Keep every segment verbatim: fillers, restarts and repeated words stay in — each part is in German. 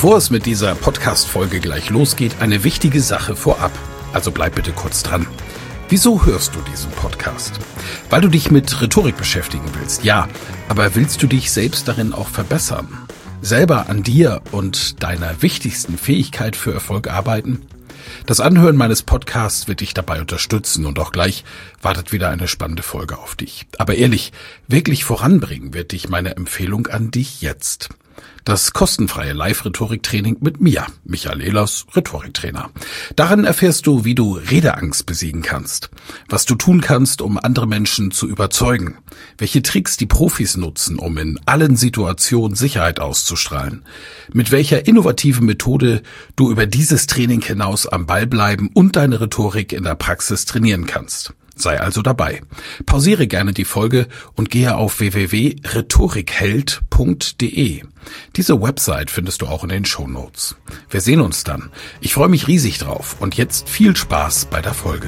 Bevor es mit dieser Podcast-Folge gleich losgeht, eine wichtige Sache vorab. Also bleib bitte kurz dran. Wieso hörst du diesen Podcast? Weil du dich mit Rhetorik beschäftigen willst, ja. Aber willst du dich selbst darin auch verbessern? Selber an dir und deiner wichtigsten Fähigkeit für Erfolg arbeiten? Das Anhören meines Podcasts wird dich dabei unterstützen und auch gleich wartet wieder eine spannende Folge auf dich. Aber ehrlich, wirklich voranbringen wird dich meine Empfehlung an dich jetzt. Das kostenfreie Live-Rhetorik-Training mit mir, Michael Ehlers, Rhetoriktrainer. Darin erfährst du, wie du Redeangst besiegen kannst, was du tun kannst, um andere Menschen zu überzeugen, welche Tricks die Profis nutzen, um in allen Situationen Sicherheit auszustrahlen, mit welcher innovativen Methode du über dieses Training hinaus am Ball bleiben und deine Rhetorik in der Praxis trainieren kannst. Sei also dabei. Pausiere gerne die Folge und gehe auf w w w punkt rhetorikheld punkt d e. Diese Website findest du auch in den Shownotes. Wir sehen uns dann. Ich freue mich riesig drauf und jetzt viel Spaß bei der Folge.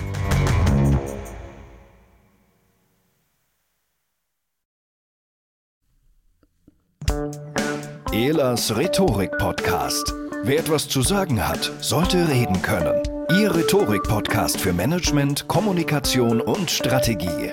Ehlers Rhetorik-Podcast. Wer etwas zu sagen hat, sollte reden können. Ihr Rhetorik-Podcast für Management, Kommunikation und Strategie.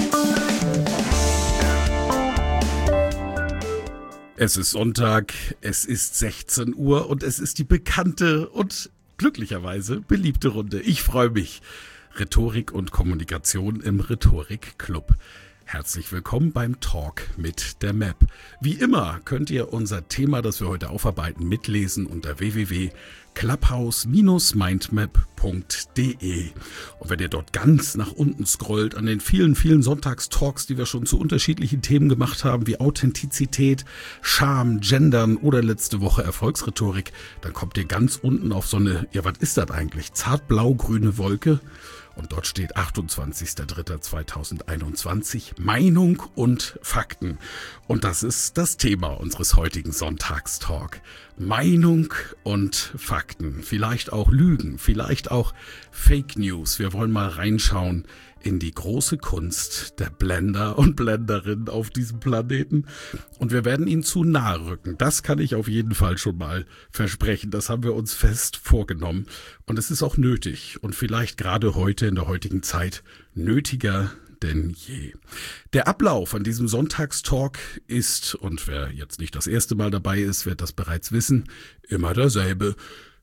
Es ist Sonntag, es ist sechzehn Uhr und es ist die bekannte und glücklicherweise beliebte Runde. Ich freue mich. Rhetorik und Kommunikation im Rhetorik-Club. Herzlich willkommen beim Talk mit der Map. Wie immer könnt ihr unser Thema, das wir heute aufarbeiten, mitlesen unter w w w punkt clubhouse Bindestrich mindmap punkt d e. Und wenn ihr dort ganz nach unten scrollt an den vielen, vielen Sonntagstalks, die wir schon zu unterschiedlichen Themen gemacht haben, wie Authentizität, Charme, Gendern oder letzte Woche Erfolgsrhetorik, dann kommt ihr ganz unten auf so eine, ja, was ist das eigentlich? Zartblau-grüne Wolke. Und dort steht achtundzwanzigster dritter zweitausendeinundzwanzig, Meinung und Fakten. Und das ist das Thema unseres heutigen Sonntagstalk. Meinung und Fakten. Vielleicht auch Lügen, vielleicht auch Fake News. Wir wollen mal reinschauen in die große Kunst der Blender und Blenderinnen auf diesem Planeten. Und wir werden ihnen zu nahe rücken. Das kann ich auf jeden Fall schon mal versprechen. Das haben wir uns fest vorgenommen. Und es ist auch nötig. Und vielleicht gerade heute, in der heutigen Zeit, nötiger denn je. Der Ablauf an diesem Sonntagstalk ist, und wer jetzt nicht das erste Mal dabei ist, wird das bereits wissen, immer derselbe.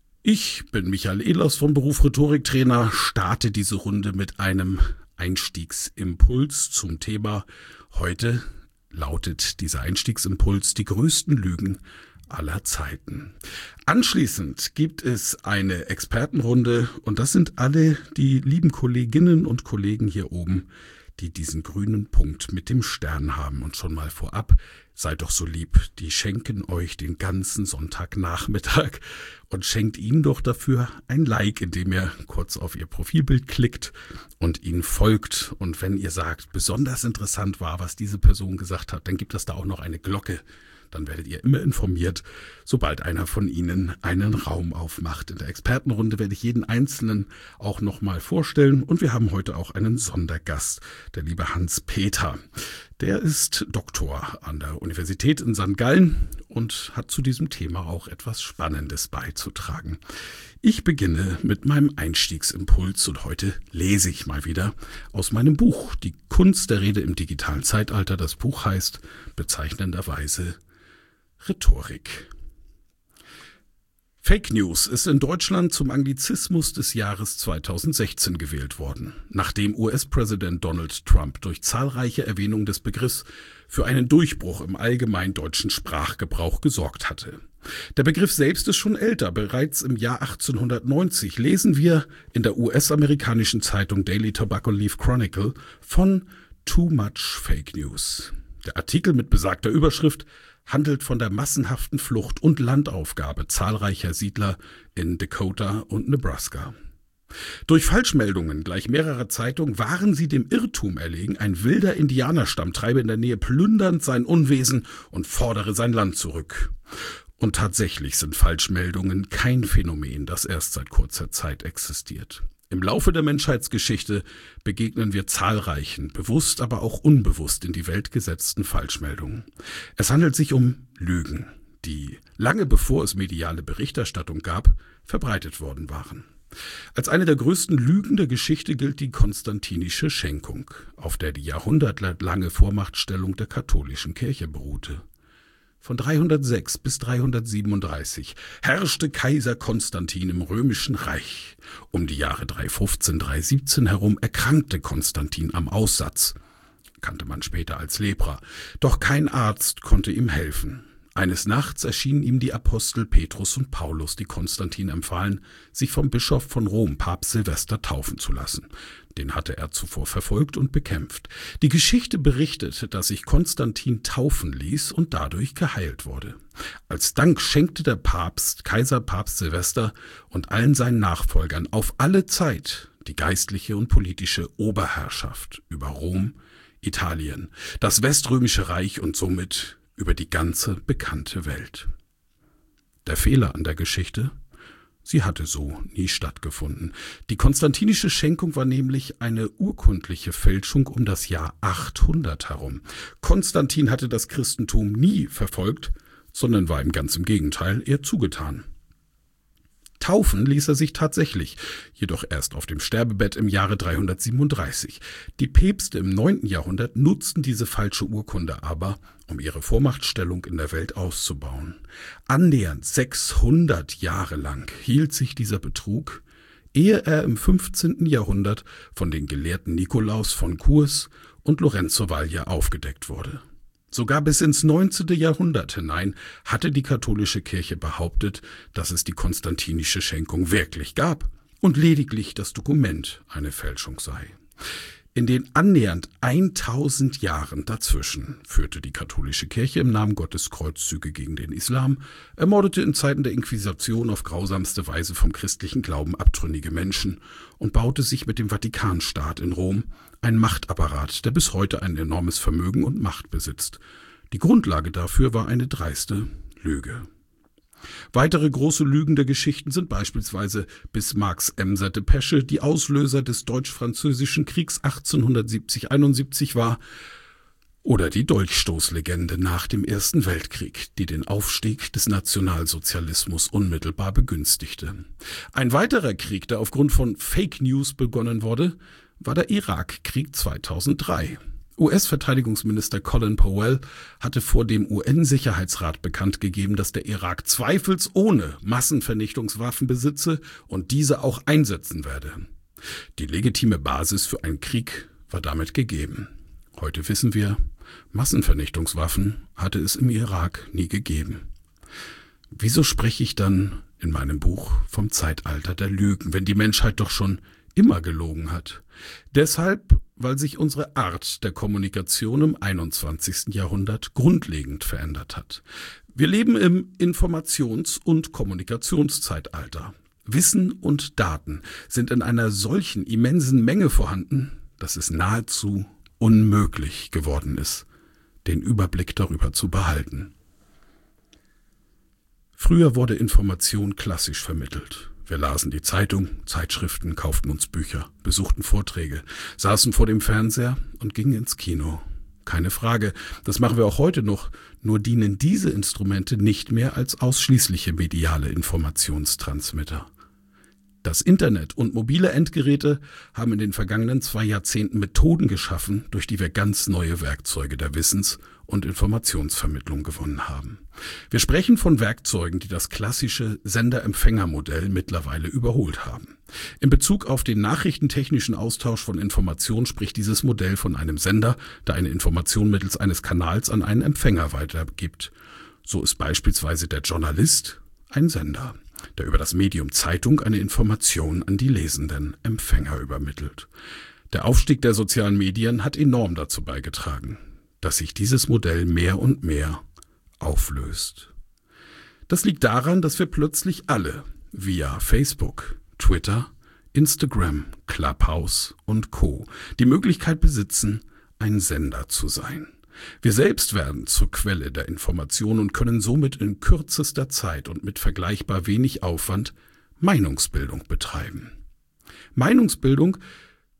Ich bin Michael Ehlers vom Beruf Rhetoriktrainer, starte diese Runde mit einem Einstiegsimpuls zum Thema. Heute lautet dieser Einstiegsimpuls: die größten Lügen aller Zeiten. Anschließend gibt es eine Expertenrunde und das sind alle die lieben Kolleginnen und Kollegen hier oben, die diesen grünen Punkt mit dem Stern haben. Und schon mal vorab, seid doch so lieb, die schenken euch den ganzen Sonntagnachmittag und schenkt ihnen doch dafür ein Like, indem ihr kurz auf ihr Profilbild klickt und ihnen folgt. Und wenn ihr sagt, besonders interessant war, was diese Person gesagt hat, dann gibt es da auch noch eine Glocke. Dann werdet ihr immer informiert, sobald einer von Ihnen einen Raum aufmacht. In der Expertenrunde werde ich jeden Einzelnen auch nochmal vorstellen. Und wir haben heute auch einen Sondergast, der liebe Hans-Peter. Der ist Doktor an der Universität in Sankt Gallen und hat zu diesem Thema auch etwas Spannendes beizutragen. Ich beginne mit meinem Einstiegsimpuls und heute lese ich mal wieder aus meinem Buch Die Kunst der Rede im digitalen Zeitalter. Das Buch heißt bezeichnenderweise Rhetorik. Fake News ist in Deutschland zum Anglizismus des Jahres zweitausendsechzehn gewählt worden, nachdem U S-Präsident Donald Trump durch zahlreiche Erwähnungen des Begriffs für einen Durchbruch im allgemeinen deutschen Sprachgebrauch gesorgt hatte. Der Begriff selbst ist schon älter. Bereits im Jahr achtzehnhundertneunzig lesen wir in der U S-amerikanischen Zeitung Daily Tobacco Leaf Chronicle von Too Much Fake News. Der Artikel mit besagter Überschrift handelt von der massenhaften Flucht und Landaufgabe zahlreicher Siedler in Dakota und Nebraska. Durch Falschmeldungen gleich mehrerer Zeitungen waren sie dem Irrtum erlegen, ein wilder Indianerstamm treibe in der Nähe plündernd sein Unwesen und fordere sein Land zurück. Und tatsächlich sind Falschmeldungen kein Phänomen, das erst seit kurzer Zeit existiert. Im Laufe der Menschheitsgeschichte begegnen wir zahlreichen, bewusst, aber auch unbewusst in die Welt gesetzten Falschmeldungen. Es handelt sich um Lügen. die lange bevor es mediale Berichterstattung gab, verbreitet worden waren. Als eine der größten Lügen der Geschichte gilt die konstantinische Schenkung, auf der die jahrhundertelange Vormachtstellung der katholischen Kirche beruhte. Von dreihundertsechs bis dreihundertsiebenunddreißig herrschte Kaiser Konstantin im Römischen Reich. Um die Jahre dreihundertfünfzehn, dreihundertsiebzehn herum erkrankte Konstantin am Aussatz, kannte man später als Lepra, doch kein Arzt konnte ihm helfen. Eines Nachts erschienen ihm die Apostel Petrus und Paulus, die Konstantin empfahlen, sich vom Bischof von Rom, Papst Silvester, taufen zu lassen. Den hatte er zuvor verfolgt und bekämpft. Die Geschichte berichtet, dass sich Konstantin taufen ließ und dadurch geheilt wurde. Als Dank schenkte der Papst, Kaiser Papst Silvester und allen seinen Nachfolgern auf alle Zeit die geistliche und politische Oberherrschaft über Rom, Italien, das Weströmische Reich und somit über die ganze bekannte Welt. Der Fehler an der Geschichte? Sie hatte so nie stattgefunden. Die konstantinische Schenkung war nämlich eine urkundliche Fälschung um das Jahr achthundert herum. Konstantin hatte das Christentum nie verfolgt, sondern war ihm ganz im Gegenteil eher zugetan. Taufen ließ er sich tatsächlich, jedoch erst auf dem Sterbebett im Jahre dreihundertsiebenunddreißig. Die Päpste im neunten Jahrhundert nutzten diese falsche Urkunde aber, um ihre Vormachtstellung in der Welt auszubauen. Annähernd sechshundert Jahre lang hielt sich dieser Betrug, ehe er im fünfzehnten Jahrhundert von den Gelehrten Nikolaus von Tours und Lorenzo Valla aufgedeckt wurde. Sogar bis ins neunzehnte Jahrhundert hinein hatte die katholische Kirche behauptet, dass es die konstantinische Schenkung wirklich gab und lediglich das Dokument eine Fälschung sei. In den annähernd tausend Jahren dazwischen führte die katholische Kirche im Namen Gottes Kreuzzüge gegen den Islam, ermordete in Zeiten der Inquisition auf grausamste Weise vom christlichen Glauben abtrünnige Menschen und baute sich mit dem Vatikanstaat in Rom ein Machtapparat, der bis heute ein enormes Vermögen und Macht besitzt. Die Grundlage dafür war eine dreiste Lüge. Weitere große Lügen der Geschichten sind beispielsweise Bismarcks Emser Depesche, die Auslöser des Deutsch-Französischen Kriegs achtzehnhundertsiebzig einundsiebzig war, oder die Dolchstoßlegende nach dem Ersten Weltkrieg, die den Aufstieg des Nationalsozialismus unmittelbar begünstigte. Ein weiterer Krieg, der aufgrund von Fake News begonnen wurde, war der Irakkrieg zweitausenddrei. U S-Verteidigungsminister Colin Powell hatte vor dem U N-Sicherheitsrat bekannt gegeben, dass der Irak zweifelsohne Massenvernichtungswaffen besitze und diese auch einsetzen werde. Die legitime Basis für einen Krieg war damit gegeben. Heute wissen wir, Massenvernichtungswaffen hatte es im Irak nie gegeben. Wieso spreche ich dann in meinem Buch vom Zeitalter der Lügen, wenn die Menschheit doch schon immer gelogen hat? Deshalb, weil sich unsere Art der Kommunikation im einundzwanzigsten Jahrhundert grundlegend verändert hat. Wir leben im Informations- und Kommunikationszeitalter. Wissen und Daten sind in einer solchen immensen Menge vorhanden, dass es nahezu unmöglich geworden ist, den Überblick darüber zu behalten. Früher wurde Information klassisch vermittelt. Wir lasen die Zeitung, Zeitschriften, kauften uns Bücher, besuchten Vorträge, saßen vor dem Fernseher und gingen ins Kino. Keine Frage, das machen wir auch heute noch, nur dienen diese Instrumente nicht mehr als ausschließliche mediale Informationstransmitter. Das Internet und mobile Endgeräte haben in den vergangenen zwei Jahrzehnten Methoden geschaffen, durch die wir ganz neue Werkzeuge der Wissens- und Informationsvermittlung gewonnen haben. Wir sprechen von Werkzeugen, die das klassische Sender-Empfänger-Modell mittlerweile überholt haben. In Bezug auf den nachrichtentechnischen Austausch von Informationen spricht dieses Modell von einem Sender, der eine Information mittels eines Kanals an einen Empfänger weitergibt. So ist beispielsweise der Journalist ein Sender, der über das Medium Zeitung eine Information an die lesenden Empfänger übermittelt. Der Aufstieg der sozialen Medien hat enorm dazu beigetragen, dass sich dieses Modell mehr und mehr auflöst. Das liegt daran, dass wir plötzlich alle via Facebook, Twitter, Instagram, Clubhouse und Co. die Möglichkeit besitzen, ein Sender zu sein. Wir selbst werden zur Quelle der Information und können somit in kürzester Zeit und mit vergleichbar wenig Aufwand Meinungsbildung betreiben. Meinungsbildung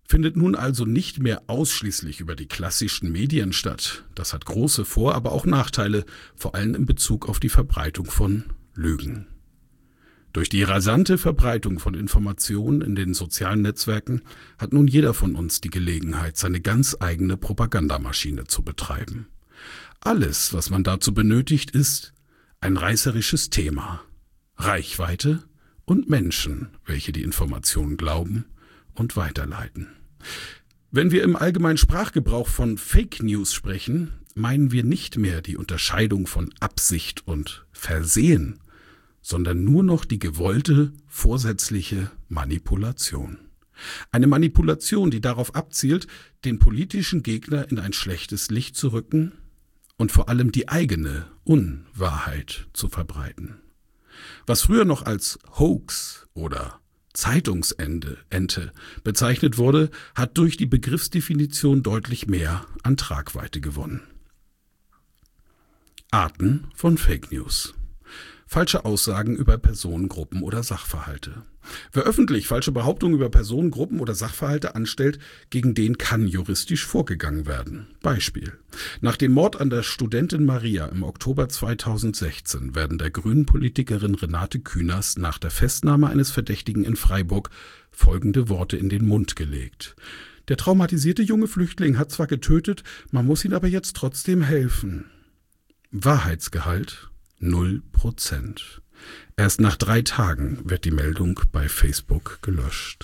findet nun also nicht mehr ausschließlich über die klassischen Medien statt. Das hat große Vor-, aber auch Nachteile, vor allem in Bezug auf die Verbreitung von Lügen. Durch die rasante Verbreitung von Informationen in den sozialen Netzwerken hat nun jeder von uns die Gelegenheit, seine ganz eigene Propagandamaschine zu betreiben. Alles, was man dazu benötigt, ist ein reißerisches Thema, Reichweite und Menschen, welche die Informationen glauben und weiterleiten. Wenn wir im allgemeinen Sprachgebrauch von Fake News sprechen, meinen wir nicht mehr die Unterscheidung von Absicht und Versehen, sondern nur noch die gewollte, vorsätzliche Manipulation. Eine Manipulation, die darauf abzielt, den politischen Gegner in ein schlechtes Licht zu rücken und vor allem die eigene Unwahrheit zu verbreiten. Was früher noch als Hoax oder Zeitungsende Ente bezeichnet wurde, hat durch die Begriffsdefinition deutlich mehr an Tragweite gewonnen. Arten von Fake News. Falsche Aussagen über Personen, Gruppen oder Sachverhalte. Wer öffentlich falsche Behauptungen über Personen, Gruppen oder Sachverhalte anstellt, gegen den kann juristisch vorgegangen werden. Beispiel: Nach dem Mord an der Studentin Maria im Oktober zweitausendsechzehn werden der Grünen-Politikerin Renate Künast nach der Festnahme eines Verdächtigen in Freiburg folgende Worte in den Mund gelegt: Der traumatisierte junge Flüchtling hat zwar getötet, man muss ihm aber jetzt trotzdem helfen. Wahrheitsgehalt null Prozent. Erst nach drei Tagen wird die Meldung bei Facebook gelöscht.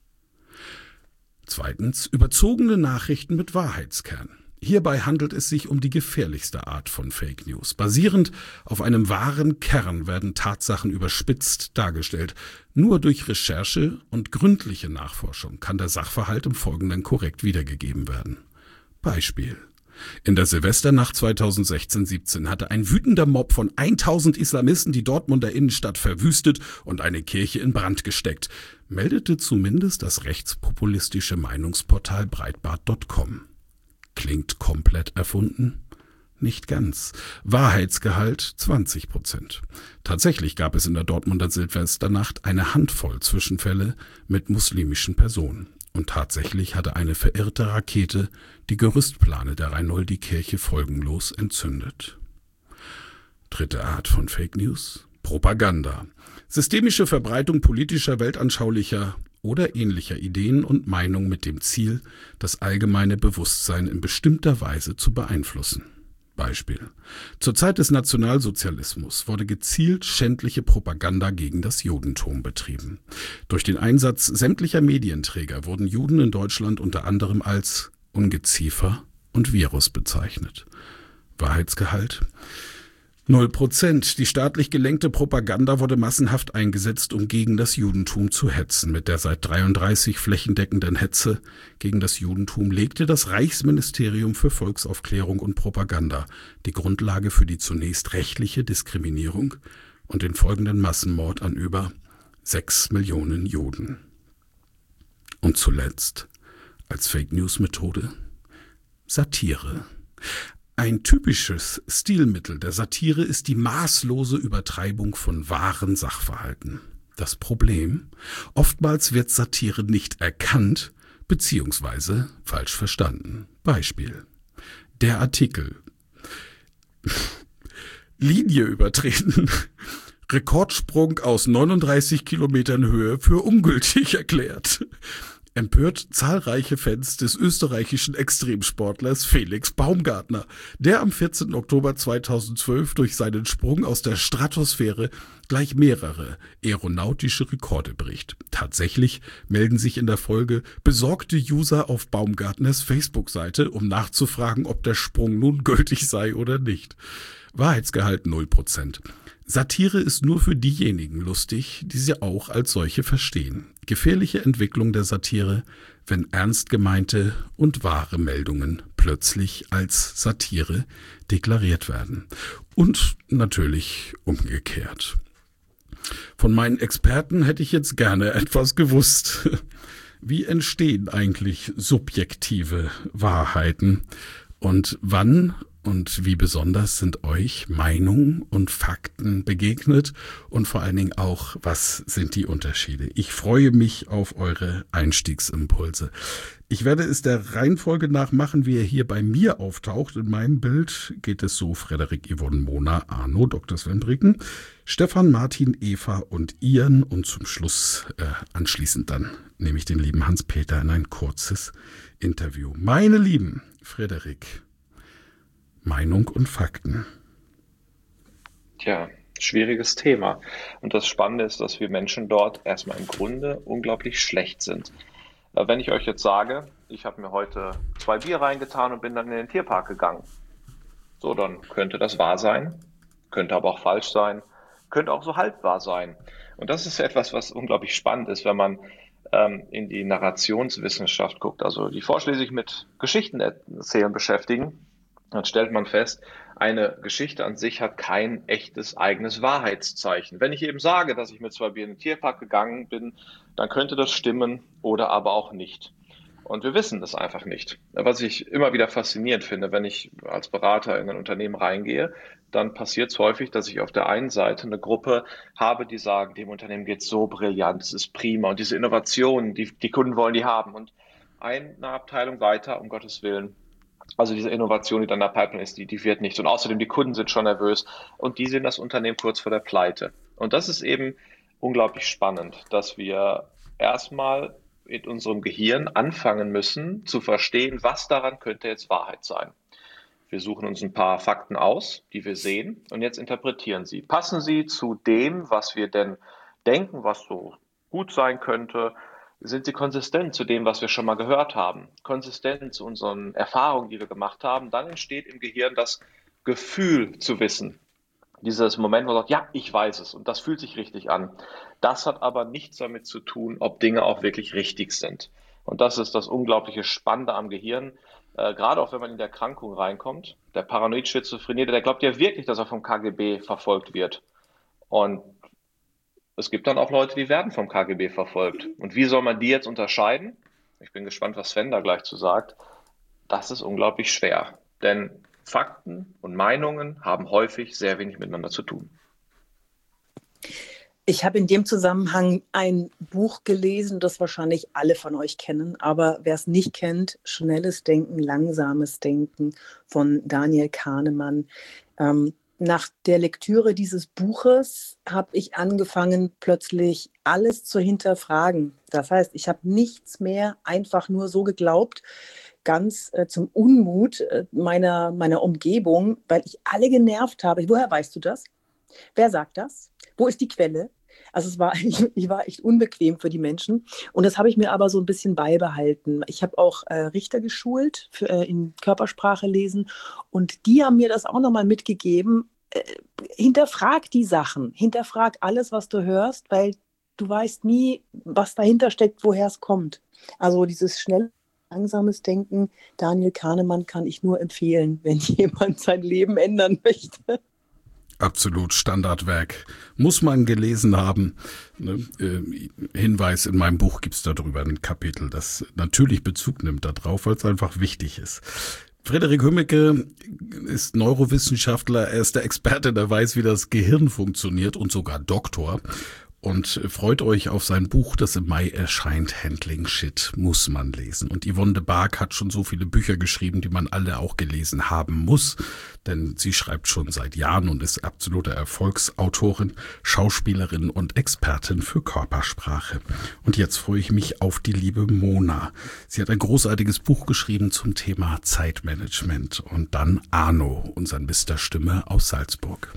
Zweitens, überzogene Nachrichten mit Wahrheitskern. Hierbei handelt es sich um die gefährlichste Art von Fake News. Basierend auf einem wahren Kern werden Tatsachen überspitzt dargestellt. Nur durch Recherche und gründliche Nachforschung kann der Sachverhalt im Folgenden korrekt wiedergegeben werden. Beispiel: In der Silvesternacht zweitausendsechzehn siebzehn hatte ein wütender Mob von tausend Islamisten die Dortmunder Innenstadt verwüstet und eine Kirche in Brand gesteckt, meldete zumindest das rechtspopulistische Meinungsportal breitbart punkt com. Klingt komplett erfunden? Nicht ganz. Wahrheitsgehalt zwanzig Prozent. Tatsächlich gab es in der Dortmunder Silvesternacht eine Handvoll Zwischenfälle mit muslimischen Personen. Und tatsächlich hatte eine verirrte Rakete die Gerüstplane der Reinoldi-Kirche folgenlos entzündet. Dritte Art von Fake News: Propaganda. Systemische Verbreitung politischer, weltanschaulicher oder ähnlicher Ideen und Meinungen mit dem Ziel, das allgemeine Bewusstsein in bestimmter Weise zu beeinflussen. Beispiel: Zur Zeit des Nationalsozialismus wurde gezielt schändliche Propaganda gegen das Judentum betrieben. Durch den Einsatz sämtlicher Medienträger wurden Juden in Deutschland unter anderem als Ungeziefer und Virus bezeichnet. Wahrheitsgehalt null Prozent. Die staatlich gelenkte Propaganda wurde massenhaft eingesetzt, um gegen das Judentum zu hetzen. Mit der seit dreiunddreißig flächendeckenden Hetze gegen das Judentum legte das Reichsministerium für Volksaufklärung und Propaganda die Grundlage für die zunächst rechtliche Diskriminierung und den folgenden Massenmord an über sechs Millionen Juden. Und zuletzt, als Fake-News-Methode, Satire. Ein typisches Stilmittel der Satire ist die maßlose Übertreibung von wahren Sachverhalten. Das Problem: Oftmals wird Satire nicht erkannt bzw. falsch verstanden. Beispiel: Der Artikel Linie übertreten. Rekordsprung aus neununddreißig Kilometern Höhe für ungültig erklärt. Empört zahlreiche Fans des österreichischen Extremsportlers Felix Baumgartner, der am vierzehnten Oktober zweitausendzwölf durch seinen Sprung aus der Stratosphäre gleich mehrere aeronautische Rekorde bricht. Tatsächlich melden sich in der Folge besorgte User auf Baumgartners Facebook-Seite, um nachzufragen, ob der Sprung nun gültig sei oder nicht. Wahrheitsgehalt null Prozent. Satire ist nur für diejenigen lustig, die sie auch als solche verstehen. Gefährliche Entwicklung der Satire, wenn ernst gemeinte und wahre Meldungen plötzlich als Satire deklariert werden. Und natürlich umgekehrt. Von meinen Experten hätte ich jetzt gerne etwas gewusst. Wie entstehen eigentlich subjektive Wahrheiten? Und wann und wie besonders sind euch Meinungen und Fakten begegnet und vor allen Dingen auch, was sind die Unterschiede? Ich freue mich auf eure Einstiegsimpulse. Ich werde es der Reihenfolge nach machen, wie er hier bei mir auftaucht. In meinem Bild geht es so: Frederik, Yvonne, Mona, Arno, Doktor Sven Bricken, Stefan, Martin, Eva und Ian. Und zum Schluss äh, anschließend dann nehme ich den lieben Hans-Peter in ein kurzes Interview. Meine Lieben, Frederik, Meinung und Fakten. Tja, schwieriges Thema. Und das Spannende ist, dass wir Menschen dort erstmal im Grunde unglaublich schlecht sind. Wenn ich euch jetzt sage, ich habe mir heute zwei Bier reingetan und bin dann in den Tierpark gegangen, so, dann könnte das wahr sein, könnte aber auch falsch sein, könnte auch so halb wahr sein. Und das ist etwas, was unglaublich spannend ist, wenn man ähm, in die Narrationswissenschaft guckt. Also die Forscher, die sich mit Geschichten erzählen beschäftigen, dann stellt man fest, eine Geschichte an sich hat kein echtes eigenes Wahrheitszeichen. Wenn ich eben sage, dass ich mit zwei Bier in den Tierpark gegangen bin, dann könnte das stimmen oder aber auch nicht. Und wir wissen das einfach nicht. Was ich immer wieder faszinierend finde, wenn ich als Berater in ein Unternehmen reingehe, dann passiert es häufig, dass ich auf der einen Seite eine Gruppe habe, die sagen, dem Unternehmen geht so brillant, es ist prima und diese Innovationen, die die Kunden wollen die haben. Und eine Abteilung weiter, um Gottes Willen, also diese Innovation, die dann in der Pipeline ist, die, die wird nicht. Und außerdem, die Kunden sind schon nervös und die sehen das Unternehmen kurz vor der Pleite. Und das ist eben unglaublich spannend, dass wir erstmal in unserem Gehirn anfangen müssen zu verstehen, was daran könnte jetzt Wahrheit sein. Wir suchen uns ein paar Fakten aus, die wir sehen, und jetzt interpretieren sie. Passen sie zu dem, was wir denn denken, was so gut sein könnte? Sind sie konsistent zu dem, was wir schon mal gehört haben? Konsistent zu unseren Erfahrungen, die wir gemacht haben? Dann entsteht im Gehirn das Gefühl zu wissen. Dieses Moment, wo man sagt, ja, ich weiß es und das fühlt sich richtig an. Das hat aber nichts damit zu tun, ob Dinge auch wirklich richtig sind. Und das ist das unglaubliche Spannende am Gehirn, äh, gerade auch wenn man in die Erkrankung reinkommt. Der Paranoid-Schizophrenierte, der glaubt ja wirklich, dass er vom K G B verfolgt wird. Und es gibt dann auch Leute, die werden vom K G B verfolgt. Und wie soll man die jetzt unterscheiden? Ich bin gespannt, was Sven da gleich zu sagt. Das ist unglaublich schwer, denn Fakten und Meinungen haben häufig sehr wenig miteinander zu tun. Ich habe in dem Zusammenhang ein Buch gelesen, das wahrscheinlich alle von euch kennen, aber wer es nicht kennt, Schnelles Denken, Langsames Denken von Daniel Kahnemann. Ähm, nach der Lektüre dieses Buches habe ich angefangen, plötzlich alles zu hinterfragen. Das heißt, ich habe nichts mehr einfach nur so geglaubt, ganz äh, zum Unmut äh, meiner, meiner Umgebung, weil ich alle genervt habe. Woher weißt du das? Wer sagt das? Wo ist die Quelle? Also es war, ich, ich war echt unbequem für die Menschen. Und das habe ich mir aber so ein bisschen beibehalten. Ich habe auch äh, Richter geschult für, äh, in Körpersprache lesen. Und die haben mir das auch nochmal mitgegeben. Äh, hinterfrag die Sachen. Hinterfrag alles, was du hörst, weil du weißt nie, was dahinter steckt, woher es kommt. Also dieses schnelle, langsames Denken, Daniel Kahnemann kann ich nur empfehlen, wenn jemand sein Leben ändern möchte. Absolut Standardwerk. Muss man gelesen haben. Ne? Äh, Hinweis, in meinem Buch gibt es darüber ein Kapitel, das natürlich Bezug nimmt darauf, weil es einfach wichtig ist. Frederik Hümmecke ist Neurowissenschaftler, er ist der Experte, der weiß, wie das Gehirn funktioniert und sogar Doktor. Und freut euch auf sein Buch, das im Mai erscheint. Handling Shit muss man lesen. Und Yvonne de Barg hat schon so viele Bücher geschrieben, die man alle auch gelesen haben muss. Denn sie schreibt schon seit Jahren und ist absolute Erfolgsautorin, Schauspielerin und Expertin für Körpersprache. Und jetzt freue ich mich auf die liebe Mona. Sie hat ein großartiges Buch geschrieben zum Thema Zeitmanagement. Und dann Arno, unser Mister Stimme aus Salzburg.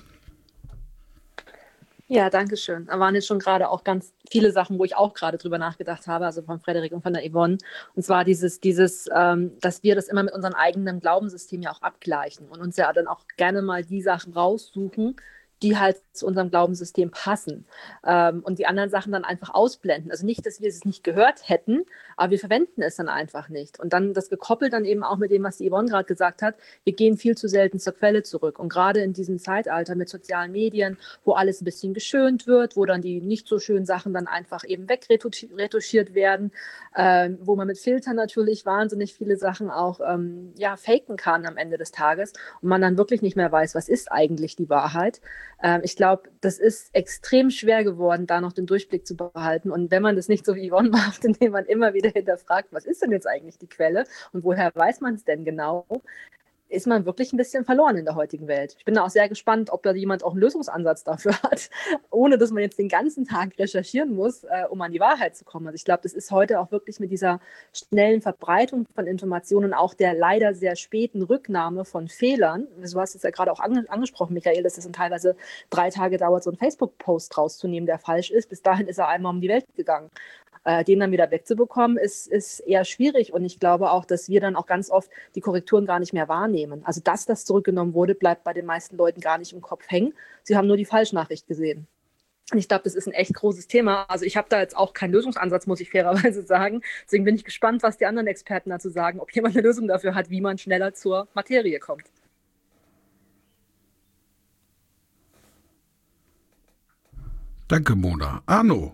Ja, danke schön. Da waren jetzt schon gerade auch ganz viele Sachen, wo ich auch gerade drüber nachgedacht habe, also von Frederik und von der Yvonne. Und zwar dieses, dieses, ähm, dass wir das immer mit unserem eigenen Glaubenssystem ja auch abgleichen und uns ja dann auch gerne mal die Sachen raussuchen, die halt zu unserem Glaubenssystem passen ähm, und die anderen Sachen dann einfach ausblenden. Also nicht, dass wir es nicht gehört hätten, aber wir verwenden es dann einfach nicht. Und dann das gekoppelt dann eben auch mit dem, was die Yvonne gerade gesagt hat, wir gehen viel zu selten zur Quelle zurück. Und gerade in diesem Zeitalter mit sozialen Medien, wo alles ein bisschen geschönt wird, wo dann die nicht so schönen Sachen dann einfach eben wegretuschiert werden, ähm, wo man mit Filtern natürlich wahnsinnig viele Sachen auch ähm, ja, faken kann am Ende des Tages und man dann wirklich nicht mehr weiß, was ist eigentlich die Wahrheit. Ähm, ich glaube, das ist extrem schwer geworden, da noch den Durchblick zu behalten. Und wenn man das nicht so wie Yvonne macht, indem man immer wieder hinterfragt, was ist denn jetzt eigentlich die Quelle und woher weiß man es denn genau, ist man wirklich ein bisschen verloren in der heutigen Welt. Ich bin da auch sehr gespannt, ob da jemand auch einen Lösungsansatz dafür hat, ohne dass man jetzt den ganzen Tag recherchieren muss, äh, um an die Wahrheit zu kommen. Also ich glaube, das ist heute auch wirklich mit dieser schnellen Verbreitung von Informationen, auch der leider sehr späten Rücknahme von Fehlern. Du hast es ja gerade auch ange- angesprochen, Michael, dass es dann teilweise drei Tage dauert, so einen Facebook-Post rauszunehmen, der falsch ist. Bis dahin ist er einmal um die Welt gegangen. Äh, den dann wieder wegzubekommen, ist, ist eher schwierig. Und ich glaube auch, dass wir dann auch ganz oft die Korrekturen gar nicht mehr wahrnehmen. Also, dass das zurückgenommen wurde, bleibt bei den meisten Leuten gar nicht im Kopf hängen. Sie haben nur die Falschnachricht gesehen. Und ich glaube, das ist ein echt großes Thema. Also ich habe da jetzt auch keinen Lösungsansatz, muss ich fairerweise sagen. Deswegen bin ich gespannt, was die anderen Experten dazu sagen, ob jemand eine Lösung dafür hat, wie man schneller zur Materie kommt. Danke, Mona. Arno.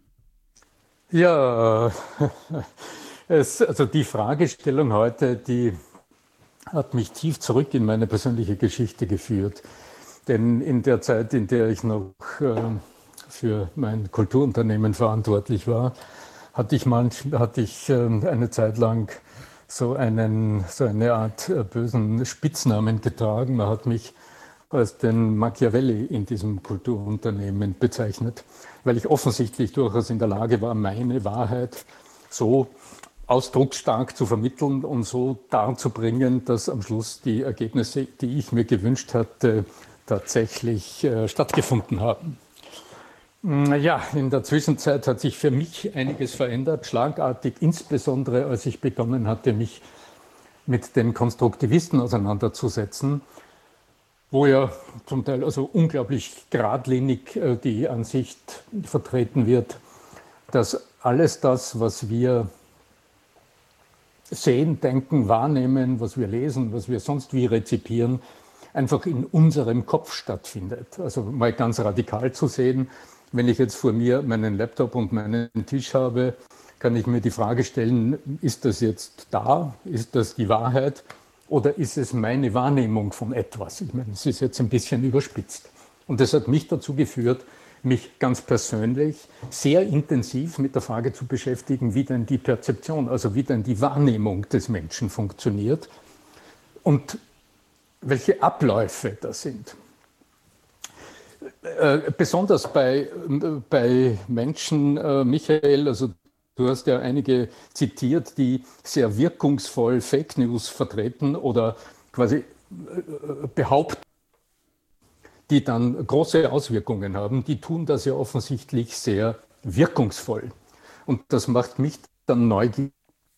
Ja, es, also die Fragestellung heute, die hat mich tief zurück in meine persönliche Geschichte geführt. Denn in der Zeit, in der ich noch äh, für mein Kulturunternehmen verantwortlich war, hatte ich, manch, hatte ich äh, eine Zeit lang so, einen, so eine Art äh, bösen Spitznamen getragen. Man hat mich als den Machiavelli in diesem Kulturunternehmen bezeichnet, weil ich offensichtlich durchaus in der Lage war, meine Wahrheit so ausdrucksstark zu vermitteln und so darzubringen, dass am Schluss die Ergebnisse, die ich mir gewünscht hatte, tatsächlich äh, stattgefunden haben. Ja, in der Zwischenzeit hat sich für mich einiges verändert, schlagartig, insbesondere als ich begonnen hatte, mich mit den Konstruktivisten auseinanderzusetzen, wo ja zum Teil also unglaublich geradlinig äh, die Ansicht vertreten wird, dass alles das, was wir sehen, denken, wahrnehmen, was wir lesen, was wir sonst wie rezipieren, einfach in unserem Kopf stattfindet. Also mal ganz radikal zu sehen, wenn ich jetzt vor mir meinen Laptop und meinen Tisch habe, kann ich mir die Frage stellen, ist das jetzt da? Ist das die Wahrheit? Oder ist es meine Wahrnehmung von etwas? Ich meine, es ist jetzt ein bisschen überspitzt. Und das hat mich dazu geführt, mich ganz persönlich sehr intensiv mit der Frage zu beschäftigen, wie denn die Perzeption, also wie denn die Wahrnehmung des Menschen funktioniert und welche Abläufe das sind. Äh, besonders bei, bei Menschen, äh, Michael, also du hast ja einige zitiert, die sehr wirkungsvoll Fake News vertreten oder quasi behaupten, die dann große Auswirkungen haben. Die tun das ja offensichtlich sehr wirkungsvoll. Und das macht mich dann neugierig.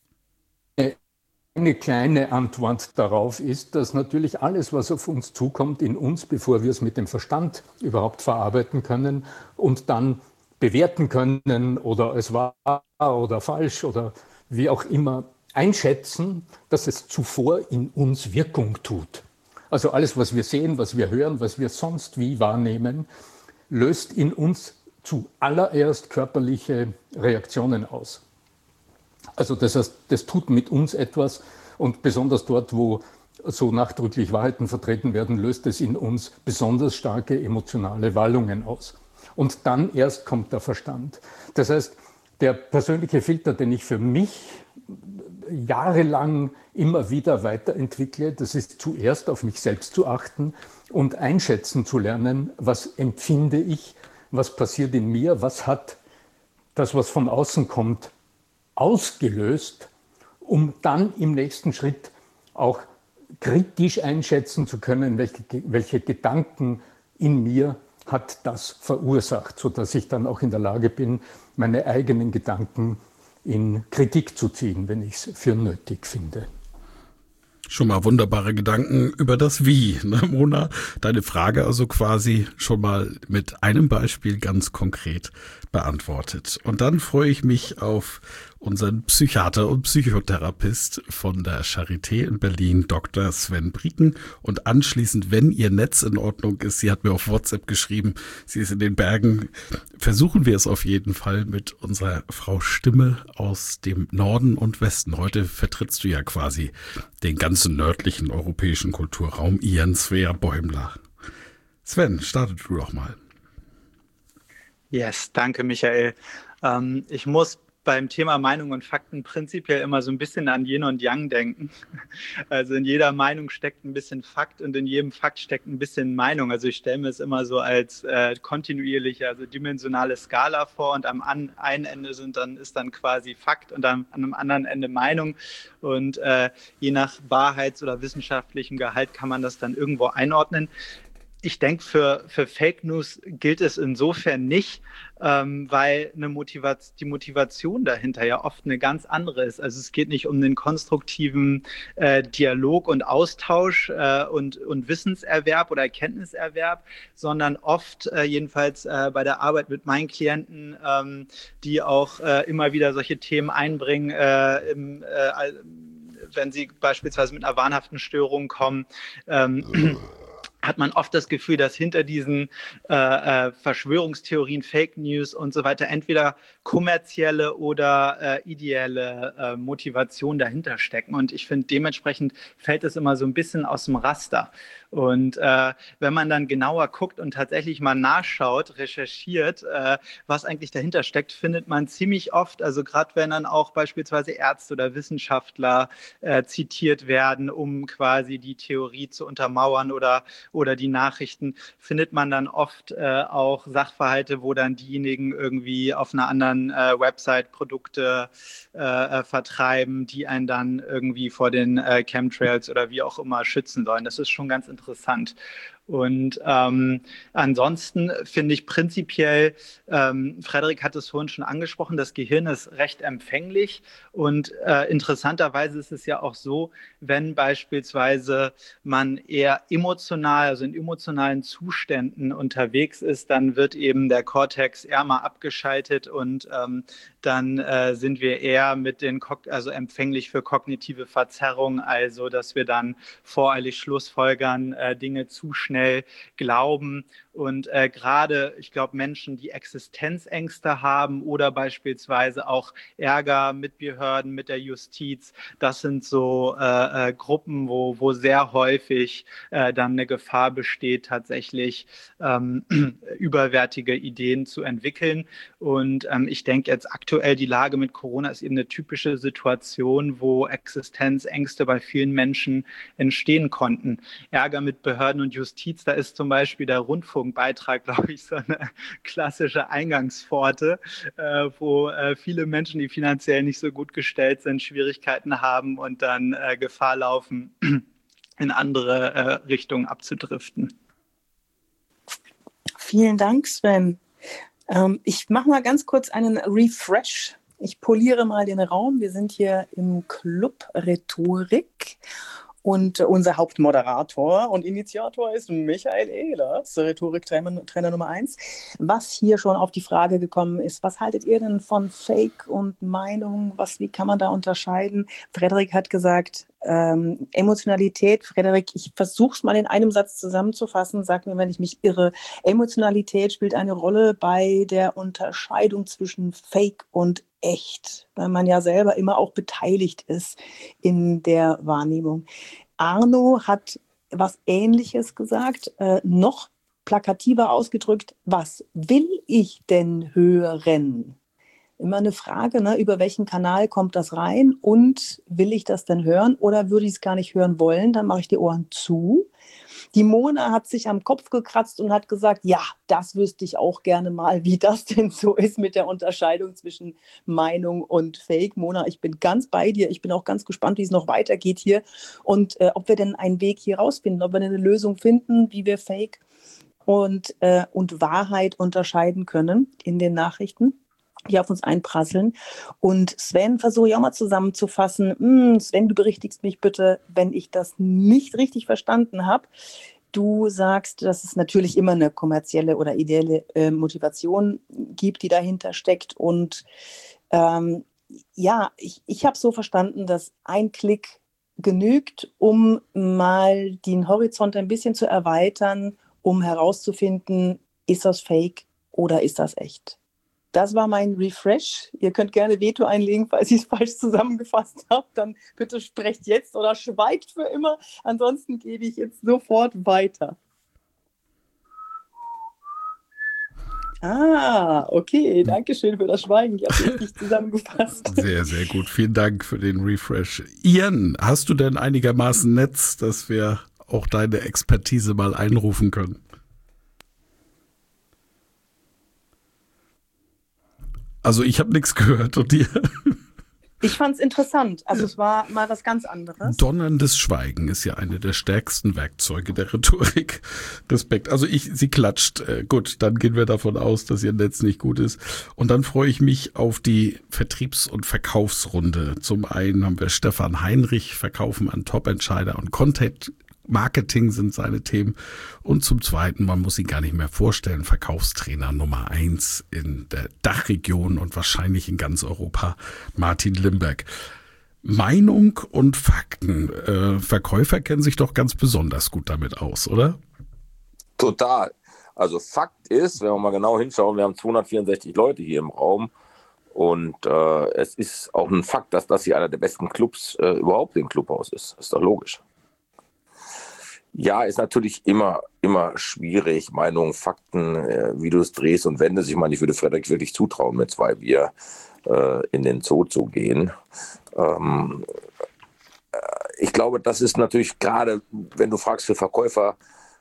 Eine kleine Antwort darauf ist, dass natürlich alles, was auf uns zukommt, in uns, bevor wir es mit dem Verstand überhaupt verarbeiten können und dann bewerten können oder als wahr oder falsch oder wie auch immer einschätzen, dass es zuvor in uns Wirkung tut. Also alles, was wir sehen, was wir hören, was wir sonst wie wahrnehmen, löst in uns zuallererst körperliche Reaktionen aus. Also das heißt, das tut mit uns etwas und besonders dort, wo so nachdrücklich Wahrheiten vertreten werden, löst es in uns besonders starke emotionale Wallungen aus. Und dann erst kommt der Verstand. Das heißt, der persönliche Filter, den ich für mich jahrelang immer wieder weiterentwickle, das ist zuerst auf mich selbst zu achten und einschätzen zu lernen, was empfinde ich, was passiert in mir, was hat das, was von außen kommt, ausgelöst, um dann im nächsten Schritt auch kritisch einschätzen zu können, welche, welche Gedanken in mir hat das verursacht, sodass ich dann auch in der Lage bin, meine eigenen Gedanken in Kritik zu ziehen, wenn ich es für nötig finde. Schon mal wunderbare Gedanken über das Wie, ne, Mona? Deine Frage also quasi schon mal mit einem Beispiel ganz konkret beantwortet. Und dann freue ich mich auf unseren Psychiater und Psychotherapist von der Charité in Berlin, Doktor Sven Brieken. Und anschließend, wenn Ihr Netz in Ordnung ist, sie hat mir auf WhatsApp geschrieben, sie ist in den Bergen, versuchen wir es auf jeden Fall mit unserer Frau Stimme aus dem Norden und Westen. Heute vertrittst du ja quasi den ganzen nördlichen europäischen Kulturraum, Ian Svea Bäumler. Sven, starte du doch mal. Yes, danke Michael. Ähm, ich muss beim Thema Meinung und Fakten prinzipiell immer so ein bisschen an Yin und Yang denken. Also in jeder Meinung steckt ein bisschen Fakt und in jedem Fakt steckt ein bisschen Meinung. Also ich stelle mir es immer so als äh, kontinuierliche, also dimensionale Skala vor und am an, einen Ende sind dann, ist dann quasi Fakt und am, an einem anderen Ende Meinung. Und äh, je nach Wahrheits- oder wissenschaftlichem Gehalt kann man das dann irgendwo einordnen. Ich denke, für, für Fake News gilt es insofern nicht, ähm, weil eine Motivation, die Motivation dahinter ja oft eine ganz andere ist. Also es geht nicht um den konstruktiven äh, Dialog und Austausch äh, und, und Wissenserwerb oder Erkenntniserwerb, sondern oft, äh, jedenfalls äh, bei der Arbeit mit meinen Klienten, ähm, die auch äh, immer wieder solche Themen einbringen, äh, im, äh, wenn sie beispielsweise mit einer wahnhaften Störung kommen, ähm, hat man oft das Gefühl, dass hinter diesen äh, äh, Verschwörungstheorien, Fake News und so weiter entweder kommerzielle oder äh, ideelle äh, Motivation dahinter stecken. Und ich finde, dementsprechend fällt es immer so ein bisschen aus dem Raster. Und äh, wenn man dann genauer guckt und tatsächlich mal nachschaut, recherchiert, äh, was eigentlich dahinter steckt, findet man ziemlich oft, also gerade wenn dann auch beispielsweise Ärzte oder Wissenschaftler äh, zitiert werden, um quasi die Theorie zu untermauern oder oder die Nachrichten, findet man dann oft äh, auch Sachverhalte, wo dann diejenigen irgendwie auf einer anderen äh, Website Produkte äh, vertreiben, die einen dann irgendwie vor den äh, Chemtrails oder wie auch immer schützen sollen. Das ist schon ganz interessant. Und ähm, ansonsten finde ich prinzipiell, ähm, Frederik hat es vorhin schon angesprochen, das Gehirn ist recht empfänglich und äh, interessanterweise ist es ja auch so, wenn beispielsweise man eher emotional, also in emotionalen Zuständen unterwegs ist, dann wird eben der Kortex eher mal abgeschaltet und ähm, dann äh, sind wir eher mit den, also empfänglich für kognitive Verzerrung, also dass wir dann voreilig schlussfolgern, äh, Dinge zu schnell glauben. Und äh, gerade, ich glaube, Menschen, die Existenzängste haben oder beispielsweise auch Ärger mit Behörden, mit der Justiz, das sind so äh, äh, Gruppen, wo, wo sehr häufig äh, dann eine Gefahr besteht, tatsächlich ähm, überwertige Ideen zu entwickeln. Und ähm, ich denke jetzt aktuell, die Lage mit Corona ist eben eine typische Situation, wo Existenzängste bei vielen Menschen entstehen konnten. Ärger mit Behörden und Justiz, da ist zum Beispiel der Rundfunk Beitrag, glaube ich, so eine klassische Eingangspforte, äh, wo äh, viele Menschen, die finanziell nicht so gut gestellt sind, Schwierigkeiten haben und dann äh, Gefahr laufen, in andere äh, Richtungen abzudriften. Vielen Dank, Sven. Ähm, ich mache mal ganz kurz einen Refresh. Ich poliere mal den Raum. Wir sind hier im Club Rhetorik. Und unser Hauptmoderator und Initiator ist Michael Ehlers, Rhetoriktrainer Nummer eins. Was hier schon auf die Frage gekommen ist, was haltet ihr denn von Fake und Meinung? Was, wie kann man da unterscheiden? Frederik hat gesagt, ähm, Emotionalität. Frederik, ich versuche es mal in einem Satz zusammenzufassen. Sag mir, wenn ich mich irre. Emotionalität spielt eine Rolle bei der Unterscheidung zwischen Fake und echt, weil man ja selber immer auch beteiligt ist in der Wahrnehmung. Arno hat was Ähnliches gesagt, äh, noch plakativer ausgedrückt, was will ich denn hören? Immer eine Frage, ne, über welchen Kanal kommt das rein und will ich das denn hören oder würde ich es gar nicht hören wollen, dann mache ich die Ohren zu. Die Mona hat sich am Kopf gekratzt und hat gesagt, ja, das wüsste ich auch gerne mal, wie das denn so ist mit der Unterscheidung zwischen Meinung und Fake. Mona, ich bin ganz bei dir. Ich bin auch ganz gespannt, wie es noch weitergeht hier und äh, ob wir denn einen Weg hier rausfinden, ob wir eine Lösung finden, wie wir Fake und, äh, und Wahrheit unterscheiden können in den Nachrichten. die auf uns einprasseln. Und Sven, versuche ich auch mal zusammenzufassen. Hm, Sven, du berichtigst mich bitte, wenn ich das nicht richtig verstanden habe. Du sagst, dass es natürlich immer eine kommerzielle oder ideelle äh, Motivation gibt, die dahinter steckt. Und ähm, ja, ich, ich habe so verstanden, dass ein Klick genügt, um mal den Horizont ein bisschen zu erweitern, um herauszufinden, ist das fake oder ist das echt? Das war mein Refresh. Ihr könnt gerne Veto einlegen, falls ich es falsch zusammengefasst habe. Dann bitte sprecht jetzt oder schweigt für immer. Ansonsten gebe ich jetzt sofort weiter. Ah, okay. Dankeschön für das Schweigen. Ich habe es richtig zusammengefasst. Sehr, sehr gut. Vielen Dank für den Refresh. Ian, hast du denn einigermaßen Netz, dass wir auch deine Expertise mal einrufen können? Also ich habe nichts gehört und dir? Ich fand es interessant. Also es war mal was ganz anderes. Donnerndes Schweigen ist ja eine der stärksten Werkzeuge der Rhetorik. Respekt. Also ich, sie klatscht. Äh, gut, dann gehen wir davon aus, dass ihr Netz nicht gut ist. Und dann freue ich mich auf die Vertriebs- und Verkaufsrunde. Zum einen haben wir Stefan Heinrich, Verkaufen an Top-Entscheider und Content Marketing sind seine Themen. Und zum Zweiten, man muss ihn gar nicht mehr vorstellen, Verkaufstrainer Nummer eins in der Dachregion und wahrscheinlich in ganz Europa, Martin Limberg. Meinung und Fakten. Äh, Verkäufer kennen sich doch ganz besonders gut damit aus, oder? Total. Also Fakt ist, wenn wir mal genau hinschauen, wir haben zweihundertvierundsechzig Leute hier im Raum. Und äh, es ist auch ein Fakt, dass das hier einer der besten Clubs äh, überhaupt im Clubhaus ist. Ist doch logisch. Ja, ist natürlich immer, immer schwierig, Meinungen, Fakten, äh, wie du es drehst und wendest. Ich meine, ich würde Frederik wirklich zutrauen, mit zwei Bier äh, in den Zoo zu gehen. Ähm, äh, ich glaube, das ist natürlich gerade, wenn du fragst für Verkäufer,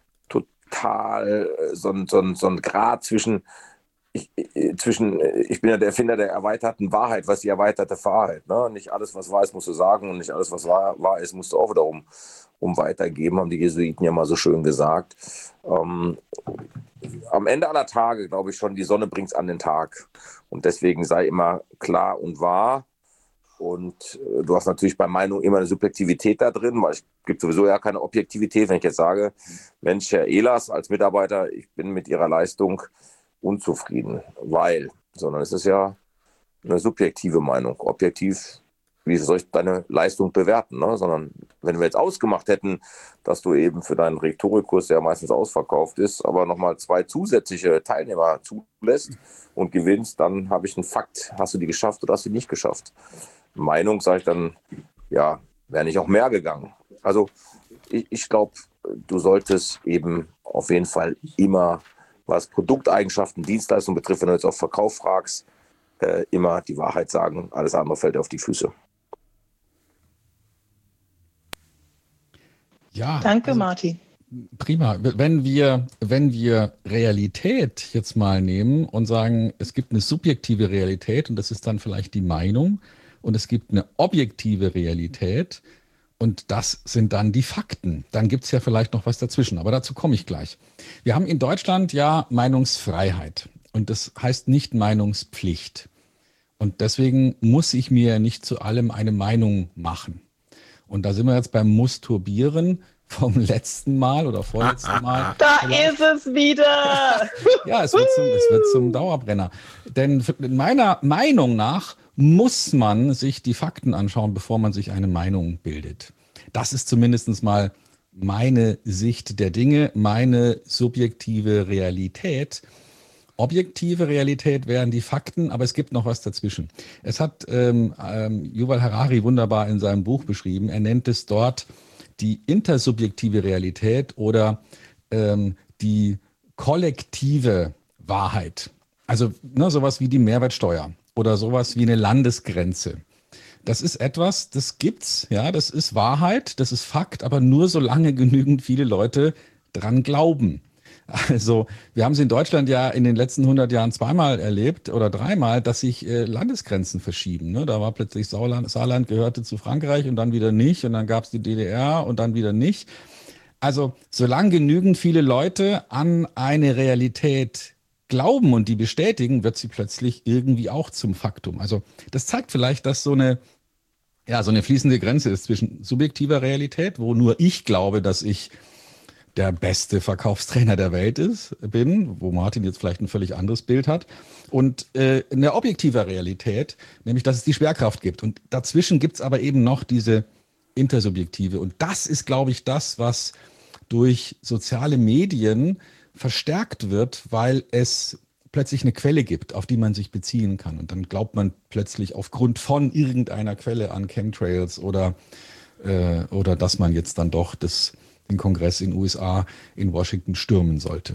total äh, so ein, so ein, so ein Grad zwischen, ich, äh, zwischen, ich bin ja der Erfinder der erweiterten Wahrheit, was die erweiterte Wahrheit. Ne? Nicht alles, was wahr ist, musst du sagen und nicht alles, was wahr, wahr ist, musst du auch wiederum um weitergeben, haben die Jesuiten ja mal so schön gesagt. Ähm, am Ende aller Tage, glaube ich schon, die Sonne bringt es an den Tag. Und deswegen sei immer klar und wahr. Und äh, du hast natürlich bei Meinung immer eine Subjektivität da drin, weil es gibt sowieso ja keine Objektivität. Wenn ich jetzt sage, Mensch, Herr Ehlers als Mitarbeiter, ich bin mit Ihrer Leistung unzufrieden, weil, sondern es ist ja eine subjektive Meinung. Objektiv, wie soll ich deine Leistung bewerten? Ne? Sondern wenn wir jetzt ausgemacht hätten, dass du eben für deinen Rhetorikkurs, der meistens ausverkauft ist, aber nochmal zwei zusätzliche Teilnehmer zulässt und gewinnst, dann habe ich einen Fakt. Hast du die geschafft oder hast du die nicht geschafft? Meinung, sage ich dann, ja, wäre nicht auch mehr gegangen. Also ich, ich glaube, du solltest eben auf jeden Fall immer, was Produkteigenschaften, Dienstleistungen betrifft, wenn du jetzt auf Verkauf fragst, äh, immer die Wahrheit sagen. Alles andere fällt dir auf die Füße. Ja, Danke, also, Martin. Prima. Wenn wir, wenn wir Realität jetzt mal nehmen und sagen, es gibt eine subjektive Realität und das ist dann vielleicht die Meinung und es gibt eine objektive Realität und das sind dann die Fakten. Dann gibt es ja vielleicht noch was dazwischen, aber dazu komme ich gleich. Wir haben in Deutschland ja Meinungsfreiheit und das heißt nicht Meinungspflicht. Und deswegen muss ich mir nicht zu allem eine Meinung machen. Und da sind wir jetzt beim Masturbieren vom letzten Mal oder vorletzten Mal. Da ist es wieder! Ja, es wird, zum, es wird zum Dauerbrenner. Denn meiner Meinung nach muss man sich die Fakten anschauen, bevor man sich eine Meinung bildet. Das ist zumindest mal meine Sicht der Dinge, meine subjektive Realität. Objektive Realität wären die Fakten, aber es gibt noch was dazwischen. Es hat ähm, ähm, Yuval Harari wunderbar in seinem Buch beschrieben. Er nennt es dort die intersubjektive Realität oder ähm, die kollektive Wahrheit. Also ne, sowas wie die Mehrwertsteuer oder sowas wie eine Landesgrenze. Das ist etwas, das gibt's, ja, das ist Wahrheit, das ist Fakt, aber nur solange genügend viele Leute dran glauben. Also wir haben es in Deutschland ja in den letzten hundert Jahren zweimal erlebt oder dreimal, dass sich äh, Landesgrenzen verschieben. Ne? Da war plötzlich Sauerland, Saarland gehörte zu Frankreich und dann wieder nicht und dann gab es die D D R und dann wieder nicht. Also solange genügend viele Leute an eine Realität glauben und die bestätigen, wird sie plötzlich irgendwie auch zum Faktum. Also das zeigt vielleicht, dass so eine, ja, so eine fließende Grenze ist zwischen subjektiver Realität, wo nur ich glaube, dass ich der beste Verkaufstrainer der Welt ist, bin, wo Martin jetzt vielleicht ein völlig anderes Bild hat, und äh, eine objektive Realität, nämlich dass es die Schwerkraft gibt. Und dazwischen gibt es aber eben noch diese intersubjektive. Und das ist, glaube ich, das, was durch soziale Medien verstärkt wird, weil es plötzlich eine Quelle gibt, auf die man sich beziehen kann. Und dann glaubt man plötzlich aufgrund von irgendeiner Quelle an Chemtrails oder, äh, oder dass man jetzt dann doch das den Kongress in den U S A in Washington stürmen sollte.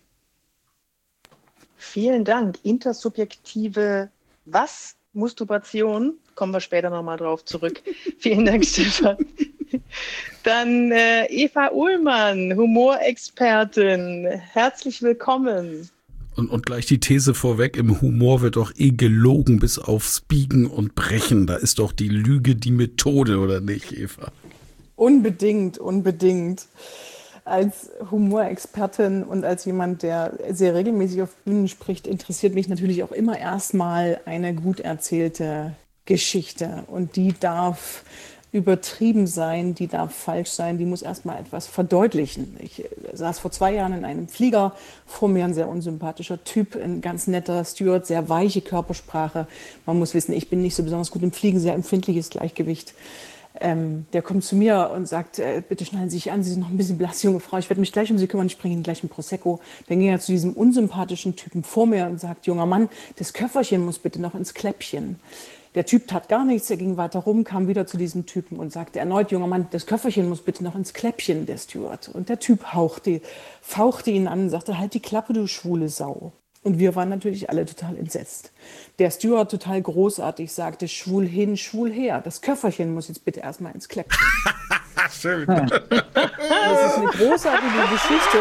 Vielen Dank. Intersubjektive was? Masturbation? Kommen wir später nochmal drauf zurück. Vielen Dank, Stefan. Dann äh, Eva Uhlmann, Humorexpertin. Herzlich willkommen. Und, und gleich die These vorweg, im Humor wird doch eh gelogen bis aufs Biegen und Brechen. Da ist doch die Lüge die Methode, oder nicht, Eva? Unbedingt, unbedingt. Als Humorexpertin und als jemand, der sehr regelmäßig auf Bühnen spricht, interessiert mich natürlich auch immer erstmal eine gut erzählte Geschichte. Und die darf übertrieben sein, die darf falsch sein, die muss erstmal etwas verdeutlichen. Ich saß vor zwei Jahren in einem Flieger, vor mir ein sehr unsympathischer Typ, ein ganz netter Steward, sehr weiche Körpersprache. Man muss wissen, ich bin nicht so besonders gut im Fliegen, sehr empfindliches Gleichgewicht. Ähm, der kommt zu mir und sagt, äh, bitte schnallen Sie sich an, Sie sind noch ein bisschen blass, junge Frau, ich werde mich gleich um Sie kümmern, ich bringe Ihnen gleich einen Prosecco. Dann ging er zu diesem unsympathischen Typen vor mir und sagt, junger Mann, das Köfferchen muss bitte noch ins Kläppchen. Der Typ tat gar nichts, er ging weiter rum, kam wieder zu diesem Typen und sagte erneut, junger Mann, das Köfferchen muss bitte noch ins Kläppchen, der Steward. Und der Typ hauchte, fauchte ihn an und sagte, halt die Klappe, du schwule Sau. Und wir waren natürlich alle total entsetzt. Der Steward total großartig sagte, schwul hin, schwul her. Das Köfferchen muss jetzt bitte erstmal ins Kläppchen. Schön. Das ist eine großartige Geschichte.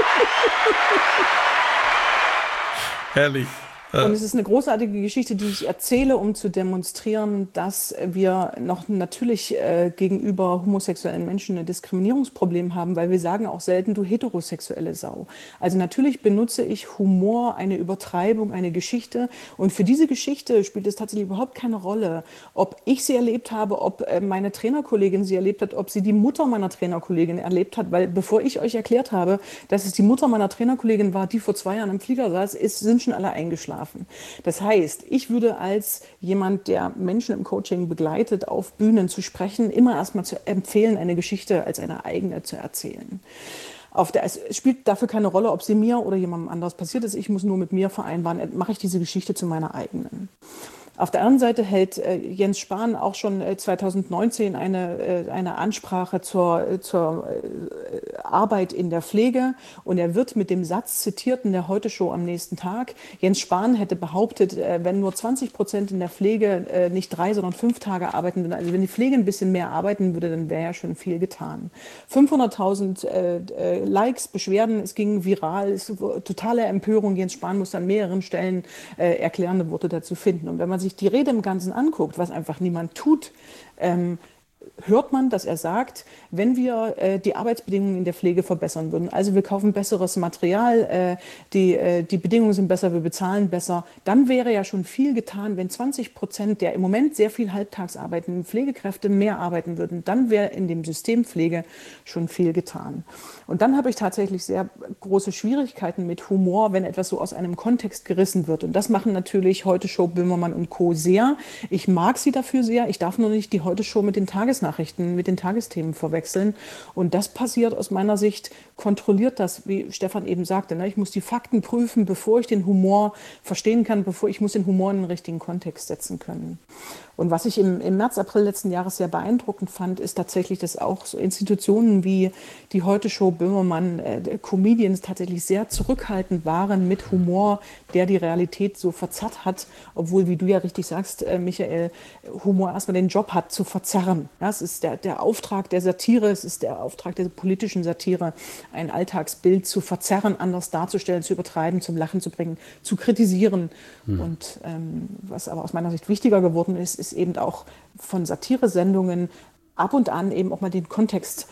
Herrlich. Und es ist eine großartige Geschichte, die ich erzähle, um zu demonstrieren, dass wir noch natürlich äh, gegenüber homosexuellen Menschen ein Diskriminierungsproblem haben, weil wir sagen auch selten, du heterosexuelle Sau. Also natürlich benutze ich Humor, eine Übertreibung, eine Geschichte. Und für diese Geschichte spielt es tatsächlich überhaupt keine Rolle, ob ich sie erlebt habe, ob äh, meine Trainerkollegin sie erlebt hat, ob sie die Mutter meiner Trainerkollegin erlebt hat. Weil bevor ich euch erklärt habe, dass es die Mutter meiner Trainerkollegin war, die vor zwei Jahren im Flieger saß, ist, sind schon alle eingeschlafen. Das heißt, ich würde als jemand, der Menschen im Coaching begleitet, auf Bühnen zu sprechen, immer erstmal zu empfehlen, eine Geschichte als eine eigene zu erzählen. Auf der, es spielt dafür keine Rolle, ob sie mir oder jemandem anderes passiert ist. Ich muss nur mit mir vereinbaren, mache ich diese Geschichte zu meiner eigenen. Auf der anderen Seite hält äh, Jens Spahn auch schon äh, zweitausendneunzehn eine, äh, eine Ansprache zur, äh, zur äh, Arbeit in der Pflege und er wird mit dem Satz zitiert in der Heute-Show am nächsten Tag. Jens Spahn hätte behauptet, äh, wenn nur zwanzig Prozent in der Pflege äh, nicht drei, sondern fünf Tage arbeiten würden, also wenn die Pflege ein bisschen mehr arbeiten würde, dann wäre ja schon viel getan. fünfhunderttausend äh, äh, Likes, Beschwerden, es ging viral, es war totale Empörung. Jens Spahn muss an mehreren Stellen äh, erklärende Worte dazu finden. Und wenn man sich die Rede im Ganzen anguckt, was einfach niemand tut, ähm, hört man, dass er sagt, wenn wir äh, die Arbeitsbedingungen in der Pflege verbessern würden, also wir kaufen besseres Material, äh, die, äh, die Bedingungen sind besser, wir bezahlen besser, dann wäre ja schon viel getan, wenn zwanzig Prozent der im Moment sehr viel halbtags arbeitenden Pflegekräfte mehr arbeiten würden, dann wäre in dem System Pflege schon viel getan. Und dann habe ich tatsächlich sehr große Schwierigkeiten mit Humor, wenn etwas so aus einem Kontext gerissen wird. Und das machen natürlich Heute-Show, Böhmermann und Co. sehr. Ich mag sie dafür sehr, ich darf nur nicht die Heute-Show mit den Tagesnachrichten, mit den Tagesthemen verwechseln. Und das passiert aus meiner Sicht, kontrolliert das, wie Stefan eben sagte. Ne? Ich muss die Fakten prüfen, bevor ich den Humor verstehen kann, bevor ich muss den Humor in den richtigen Kontext setzen können. Und was ich im, im März, April letzten Jahres sehr beeindruckend fand, ist tatsächlich, dass auch so Institutionen wie die Heute-Show, Böhmermann, äh, Comedians tatsächlich sehr zurückhaltend waren mit Humor, der die Realität so verzerrt hat, obwohl, wie du ja richtig sagst, äh, Michael, Humor erstmal den Job hat, zu verzerren. Ja, es ist der, der Auftrag der Satire, es ist der Auftrag der politischen Satire, ein Alltagsbild zu verzerren, anders darzustellen, zu übertreiben, zum Lachen zu bringen, zu kritisieren. Hm. Und ähm, was aber aus meiner Sicht wichtiger geworden ist, ist eben auch von Satiresendungen ab und an eben auch mal den Kontext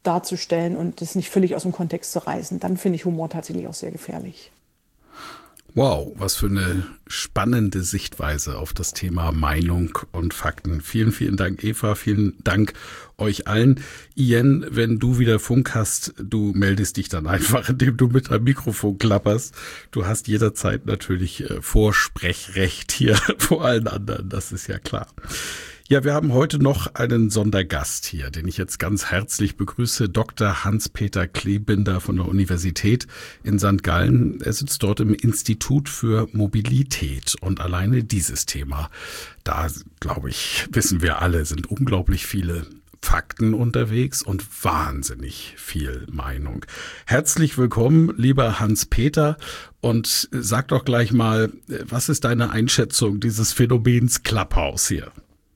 darzustellen und das nicht völlig aus dem Kontext zu reißen. Dann finde ich Humor tatsächlich auch sehr gefährlich. Wow, was für eine spannende Sichtweise auf das Thema Meinung und Fakten. Vielen, vielen Dank, Eva. Vielen Dank euch allen. Ian, wenn du wieder Funk hast, du meldest dich dann einfach, indem du mit einem Mikrofon klapperst. Du hast jederzeit natürlich Vorsprechrecht hier vor allen anderen. Das ist ja klar. Ja, wir haben heute noch einen Sondergast hier, den ich jetzt ganz herzlich begrüße, Doktor Hans-Peter Klebinder von der Universität in Sankt Gallen. Er sitzt dort im Institut für Mobilität und alleine dieses Thema, da glaube ich, wissen wir alle, sind unglaublich viele Fakten unterwegs und wahnsinnig viel Meinung. Herzlich willkommen, lieber Hans-Peter, und sag doch gleich mal, was ist deine Einschätzung dieses Phänomens Clubhouse hier?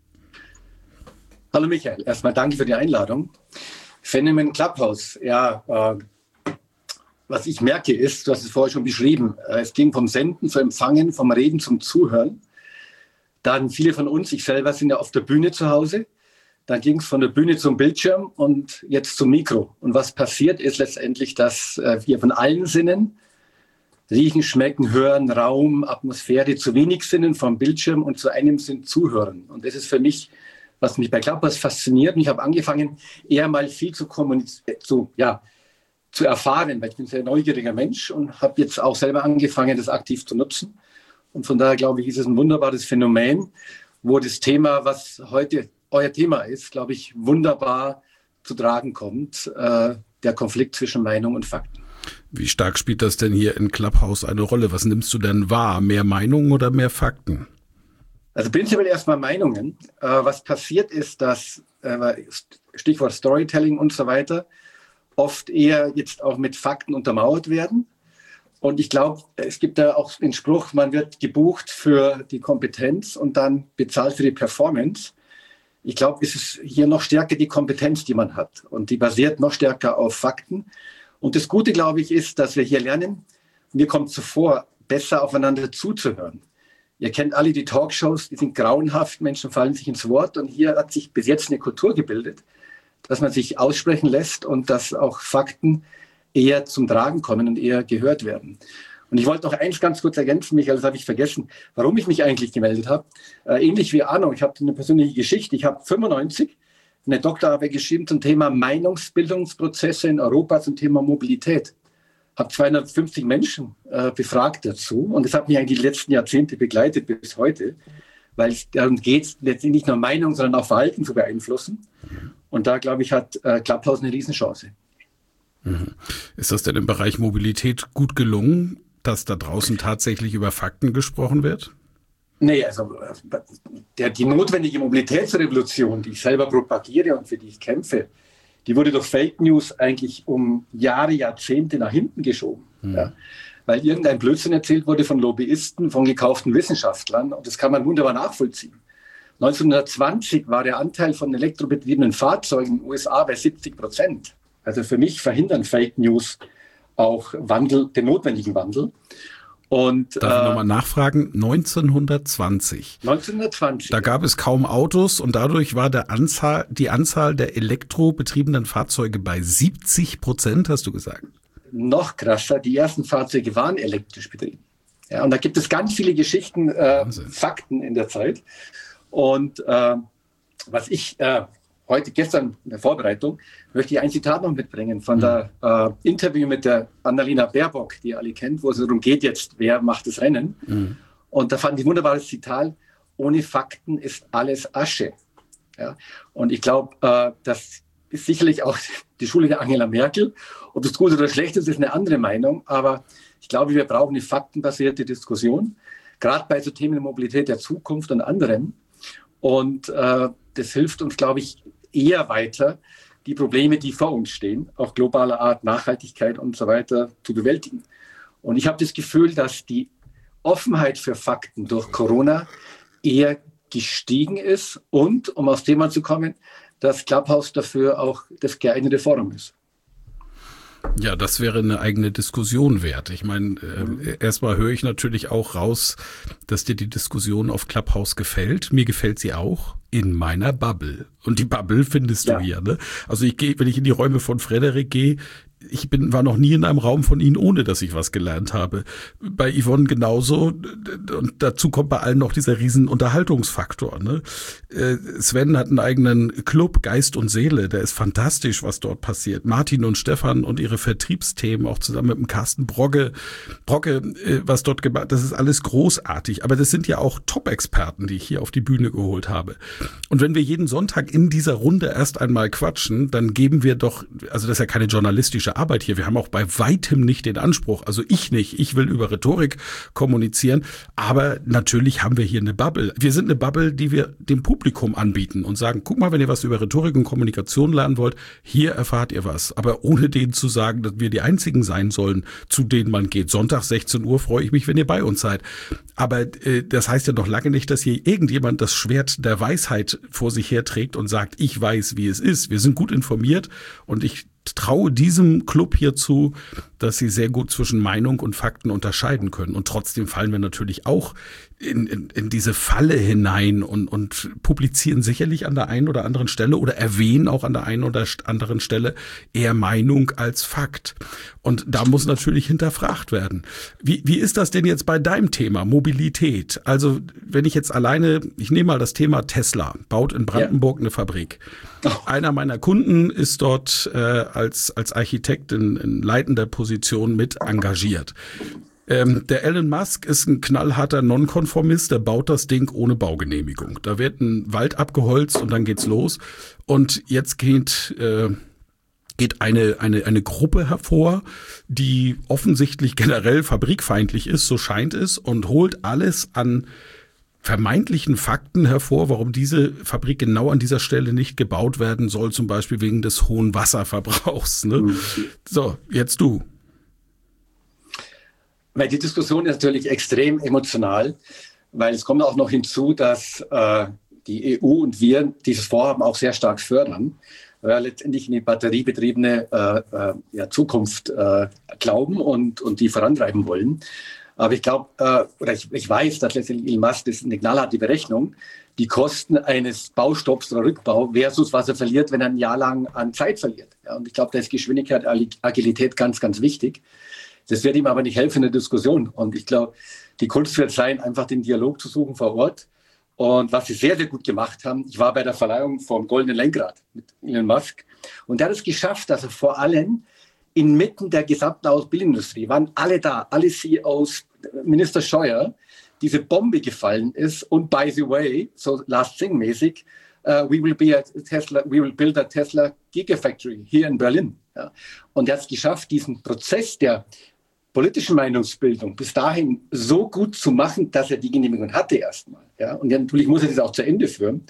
Hallo Michael, erstmal danke für die Einladung. Phänomen Clubhouse, ja, äh, was ich merke ist, du hast es vorher schon beschrieben, äh, es ging vom Senden zum Empfangen, vom Reden zum Zuhören. Dann viele von uns, ich selber, sind ja auf der Bühne zu Hause. Dann ging es von der Bühne zum Bildschirm und jetzt zum Mikro. Und was passiert ist letztendlich, dass äh, wir von allen Sinnen, riechen, schmecken, hören, Raum, Atmosphäre, zu wenig Sinnen vom Bildschirm und zu einem Sinn zuhören. Und das ist für mich, was mich bei Clubhouse fasziniert. Und ich habe angefangen, eher mal viel zu kommunizieren, zu, ja, zu erfahren, weil ich bin ein sehr neugieriger Mensch und habe jetzt auch selber angefangen, das aktiv zu nutzen. Und von daher, glaube ich, ist es ein wunderbares Phänomen, wo das Thema, was heute euer Thema ist, glaube ich, wunderbar zu tragen kommt, äh, der Konflikt zwischen Meinung und Fakten. Wie stark spielt das denn hier in Clubhouse eine Rolle? Was nimmst du denn wahr? Mehr Meinungen oder mehr Fakten? Also prinzipiell erstmal Meinungen. Äh, was passiert ist, dass, äh, Stichwort Storytelling und so weiter, oft eher jetzt auch mit Fakten untermauert werden. Und ich glaube, es gibt da auch den Spruch, man wird gebucht für die Kompetenz und dann bezahlt für die Performance. Ich glaube, es ist hier noch stärker die Kompetenz, die man hat. Und die basiert noch stärker auf Fakten. Und das Gute, glaube ich, ist, dass wir hier lernen, mir kommt zuvor, besser aufeinander zuzuhören. Ihr kennt alle die Talkshows, die sind grauenhaft, Menschen fallen sich ins Wort. Und hier hat sich bis jetzt eine Kultur gebildet, dass man sich aussprechen lässt und dass auch Fakten eher zum Tragen kommen und eher gehört werden. Und ich wollte noch eins ganz kurz ergänzen, Michael, das habe ich vergessen, warum ich mich eigentlich gemeldet habe. Äh, ähnlich wie Arno, ich habe eine persönliche Geschichte. Ich habe fünfundneunzig eine Doktorarbeit geschrieben zum Thema Meinungsbildungsprozesse in Europa zum Thema Mobilität. Habe zweihundertfünfzig Menschen äh, befragt dazu und das hat mich eigentlich die letzten Jahrzehnte begleitet bis heute, weil es darum geht, letztendlich nicht nur Meinung, sondern auch Verhalten zu beeinflussen. Und da, glaube ich, hat äh, Clubhouse eine Riesenchance. Mhm. Ist das denn im Bereich Mobilität gut gelungen, dass da draußen tatsächlich über Fakten gesprochen wird? Nee, also der, die notwendige Mobilitätsrevolution, die ich selber propagiere und für die ich kämpfe, die wurde durch Fake News eigentlich um Jahre, Jahrzehnte nach hinten geschoben. Mhm. Ja, weil irgendein Blödsinn erzählt wurde von Lobbyisten, von gekauften Wissenschaftlern und das kann man wunderbar nachvollziehen. neunzehnhundertzwanzig war der Anteil von elektrobetriebenen Fahrzeugen in den U S A bei siebzig Prozent. Also für mich verhindern Fake News auch Wandel, den notwendigen Wandel. Und, Darf ich äh, nochmal nachfragen? neunzehnhundertzwanzig. neunzehnhundertzwanzig. Da gab es kaum Autos und dadurch war der Anzahl, die Anzahl der elektrobetriebenen Fahrzeuge bei siebzig Prozent, hast du gesagt? Noch krasser, die ersten Fahrzeuge waren elektrisch betrieben. Ja, und da gibt es ganz viele Geschichten, äh, Fakten in der Zeit. Und äh, was ich äh, heute, gestern in der Vorbereitung, möchte ich ein Zitat noch mitbringen von mhm. der äh, Interview mit der Annalena Baerbock, die ihr alle kennt, wo es darum geht jetzt, wer macht das Rennen. Mhm. Und da fand ich ein wunderbares Zitat, ohne Fakten ist alles Asche. Ja? Und ich glaube, äh, das ist sicherlich auch die Schule der Angela Merkel. Ob es gut oder schlecht ist, ist eine andere Meinung. Aber ich glaube, wir brauchen eine faktenbasierte Diskussion, gerade bei so Themen der Mobilität der Zukunft und anderen. Und äh, das hilft uns, glaube ich, eher weiter, die Probleme, die vor uns stehen, auch globaler Art, Nachhaltigkeit und so weiter, zu bewältigen. Und ich habe das Gefühl, dass die Offenheit für Fakten durch Corona eher gestiegen ist und, um aufs Thema zu kommen, dass Clubhouse dafür auch das geeignete Forum ist. Ja, das wäre eine eigene Diskussion wert. Ich meine, äh, erstmal höre ich natürlich auch raus, dass dir die Diskussion auf Clubhouse gefällt. Mir gefällt sie auch in meiner Bubble. Und die Bubble findest du ja hier. Ne? Also ich gehe, wenn ich in die Räume von Frederik gehe, ich bin, war noch nie in einem Raum von Ihnen, ohne dass ich was gelernt habe. Bei Yvonne genauso. Und dazu kommt bei allen noch dieser riesen Unterhaltungsfaktor. Ne? Sven hat einen eigenen Club, Geist und Seele. Der ist fantastisch, was dort passiert. Martin und Stefan und ihre Vertriebsthemen, auch zusammen mit dem Carsten Brogge. Brogge, was dort gemacht, das ist alles großartig. Aber das sind ja auch Top-Experten, die ich hier auf die Bühne geholt habe. Und wenn wir jeden Sonntag in dieser Runde erst einmal quatschen, dann geben wir doch, also das ist ja keine journalistische Arbeit hier. Wir haben auch bei weitem nicht den Anspruch, also ich nicht, ich will über Rhetorik kommunizieren, aber natürlich haben wir hier eine Bubble. Wir sind eine Bubble, die wir dem Publikum anbieten und sagen, guck mal, wenn ihr was über Rhetorik und Kommunikation lernen wollt, hier erfahrt ihr was. Aber ohne denen zu sagen, dass wir die Einzigen sein sollen, zu denen man geht. Sonntag sechzehn Uhr freue ich mich, wenn ihr bei uns seid. Aber äh, das heißt ja noch lange nicht, dass hier irgendjemand das Schwert der Weisheit vor sich herträgt und sagt, ich weiß, wie es ist. Wir sind gut informiert und ich traue diesem Club hier zu, dass sie sehr gut zwischen Meinung und Fakten unterscheiden können. Und trotzdem fallen wir natürlich auch in, in, in diese Falle hinein und, und publizieren sicherlich an der einen oder anderen Stelle oder erwähnen auch an der einen oder anderen Stelle eher Meinung als Fakt. Und da muss natürlich hinterfragt werden. Wie, wie ist das denn jetzt bei deinem Thema Mobilität? Also wenn ich jetzt alleine, ich nehme mal das Thema Tesla, baut in Brandenburg ja. eine Fabrik. Einer meiner Kunden ist dort äh, als, als Architekt in, in leitender Position mit engagiert. Ähm, der Elon Musk ist ein knallharter Nonkonformist, der baut das Ding ohne Baugenehmigung. Da wird ein Wald abgeholzt und dann geht's los. Und jetzt geht, äh, geht eine, eine, eine Gruppe hervor, die offensichtlich generell fabrikfeindlich ist, so scheint es, und holt alles an vermeintlichen Fakten hervor, warum diese Fabrik genau an dieser Stelle nicht gebaut werden soll, zum Beispiel wegen des hohen Wasserverbrauchs. Ne? Mhm. So, jetzt du. Weil die Diskussion ist natürlich extrem emotional, weil es kommt auch noch hinzu, dass äh, die E U und wir dieses Vorhaben auch sehr stark fördern, weil wir letztendlich in die batteriebetriebene äh, äh, ja, Zukunft äh, glauben und, und die vorantreiben wollen. Aber ich glaube, äh, oder ich, ich weiß, dass letztendlich Elon Musk, das ist eine knallharte Berechnung, die Kosten eines Baustopps oder Rückbau versus was er verliert, wenn er ein Jahr lang an Zeit verliert. Ja, und ich glaube, da ist Geschwindigkeit, Agilität ganz, ganz wichtig. Das wird ihm aber nicht helfen in der Diskussion. Und ich glaube, die Kunst wird sein, einfach den Dialog zu suchen vor Ort. Und was sie sehr, sehr gut gemacht haben, ich war bei der Verleihung vom Goldenen Lenkrad mit Elon Musk. Und er hat es geschafft, dass er vor allem inmitten der gesamten Automobilindustrie, waren alle da, alle C E Os, Minister Scheuer, diese Bombe gefallen ist. Und by the way, so Last Thing-mäßig, uh, we will be a Tesla, we will build a Tesla Gigafactory here in Berlin. Ja. Und er hat es geschafft, diesen Prozess der politischen Meinungsbildung bis dahin so gut zu machen, dass er die Genehmigung hatte erstmal. Ja. Und ja, natürlich muss er das auch zu Ende führen.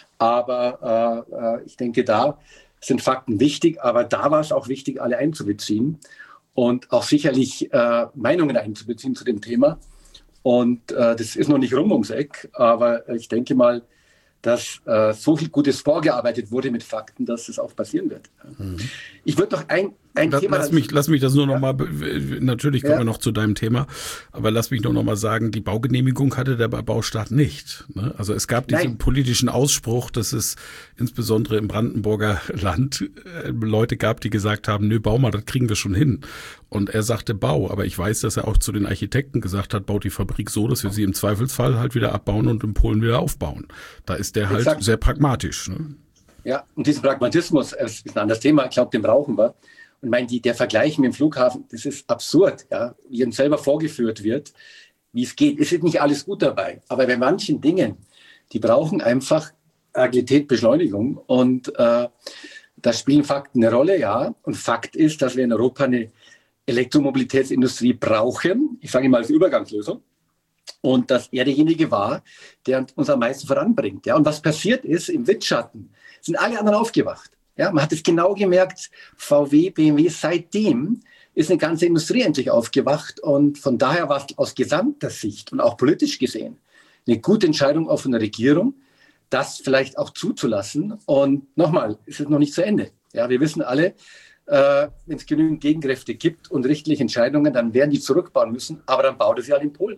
Aber äh, ich denke, da sind Fakten wichtig. Aber da war es auch wichtig, alle einzubeziehen und auch sicherlich äh, Meinungen einzubeziehen zu dem Thema. Und äh, das ist noch nicht rum ums Eck, aber ich denke mal, dass äh, so viel Gutes vorgearbeitet wurde mit Fakten, dass es auch passieren wird. Mhm. Ich würde noch ein, ein lass, Thema... Lass mich, lass mich das nur ja. noch mal, natürlich kommen ja. wir noch zu deinem Thema, aber lass mich nur noch mal sagen, die Baugenehmigung hatte der Baustart nicht. Ne? Also es gab diesen Nein. politischen Ausspruch, dass es insbesondere im Brandenburger Land äh, Leute gab, die gesagt haben, nö, bau mal, das kriegen wir schon hin. Und er sagte Bau, aber ich weiß, dass er auch zu den Architekten gesagt hat, baut die Fabrik so, dass wir sie im Zweifelsfall halt wieder abbauen und in Polen wieder aufbauen. Da ist der halt Exakt. sehr pragmatisch. Ne? Ja, und diesen Pragmatismus ist ein anderes Thema, ich glaube, den brauchen wir. Und ich meine, die, der Vergleich mit dem Flughafen, das ist absurd, ja, wie ihm selber vorgeführt wird, wie es geht. Es ist nicht alles gut dabei, aber bei manchen Dingen, die brauchen einfach Agilität, Beschleunigung und äh, da spielen Fakten eine Rolle, ja. Und Fakt ist, dass wir in Europa eine Elektromobilitätsindustrie brauchen, ich sage mal als Übergangslösung, und dass er derjenige war, der uns am meisten voranbringt. Ja. Und was passiert ist, im Windschatten sind alle anderen aufgewacht. Ja. Man hat es genau gemerkt, V W, B M W, seitdem ist eine ganze Industrie endlich aufgewacht. Und von daher war es aus gesamter Sicht und auch politisch gesehen eine gute Entscheidung auch von der Regierung, das vielleicht auch zuzulassen. Und nochmal, es ist noch nicht zu Ende. Ja, wir wissen alle, Äh, wenn es genügend Gegenkräfte gibt und richterliche Entscheidungen, dann werden die zurückbauen müssen, aber dann baut es ja in Polen auf.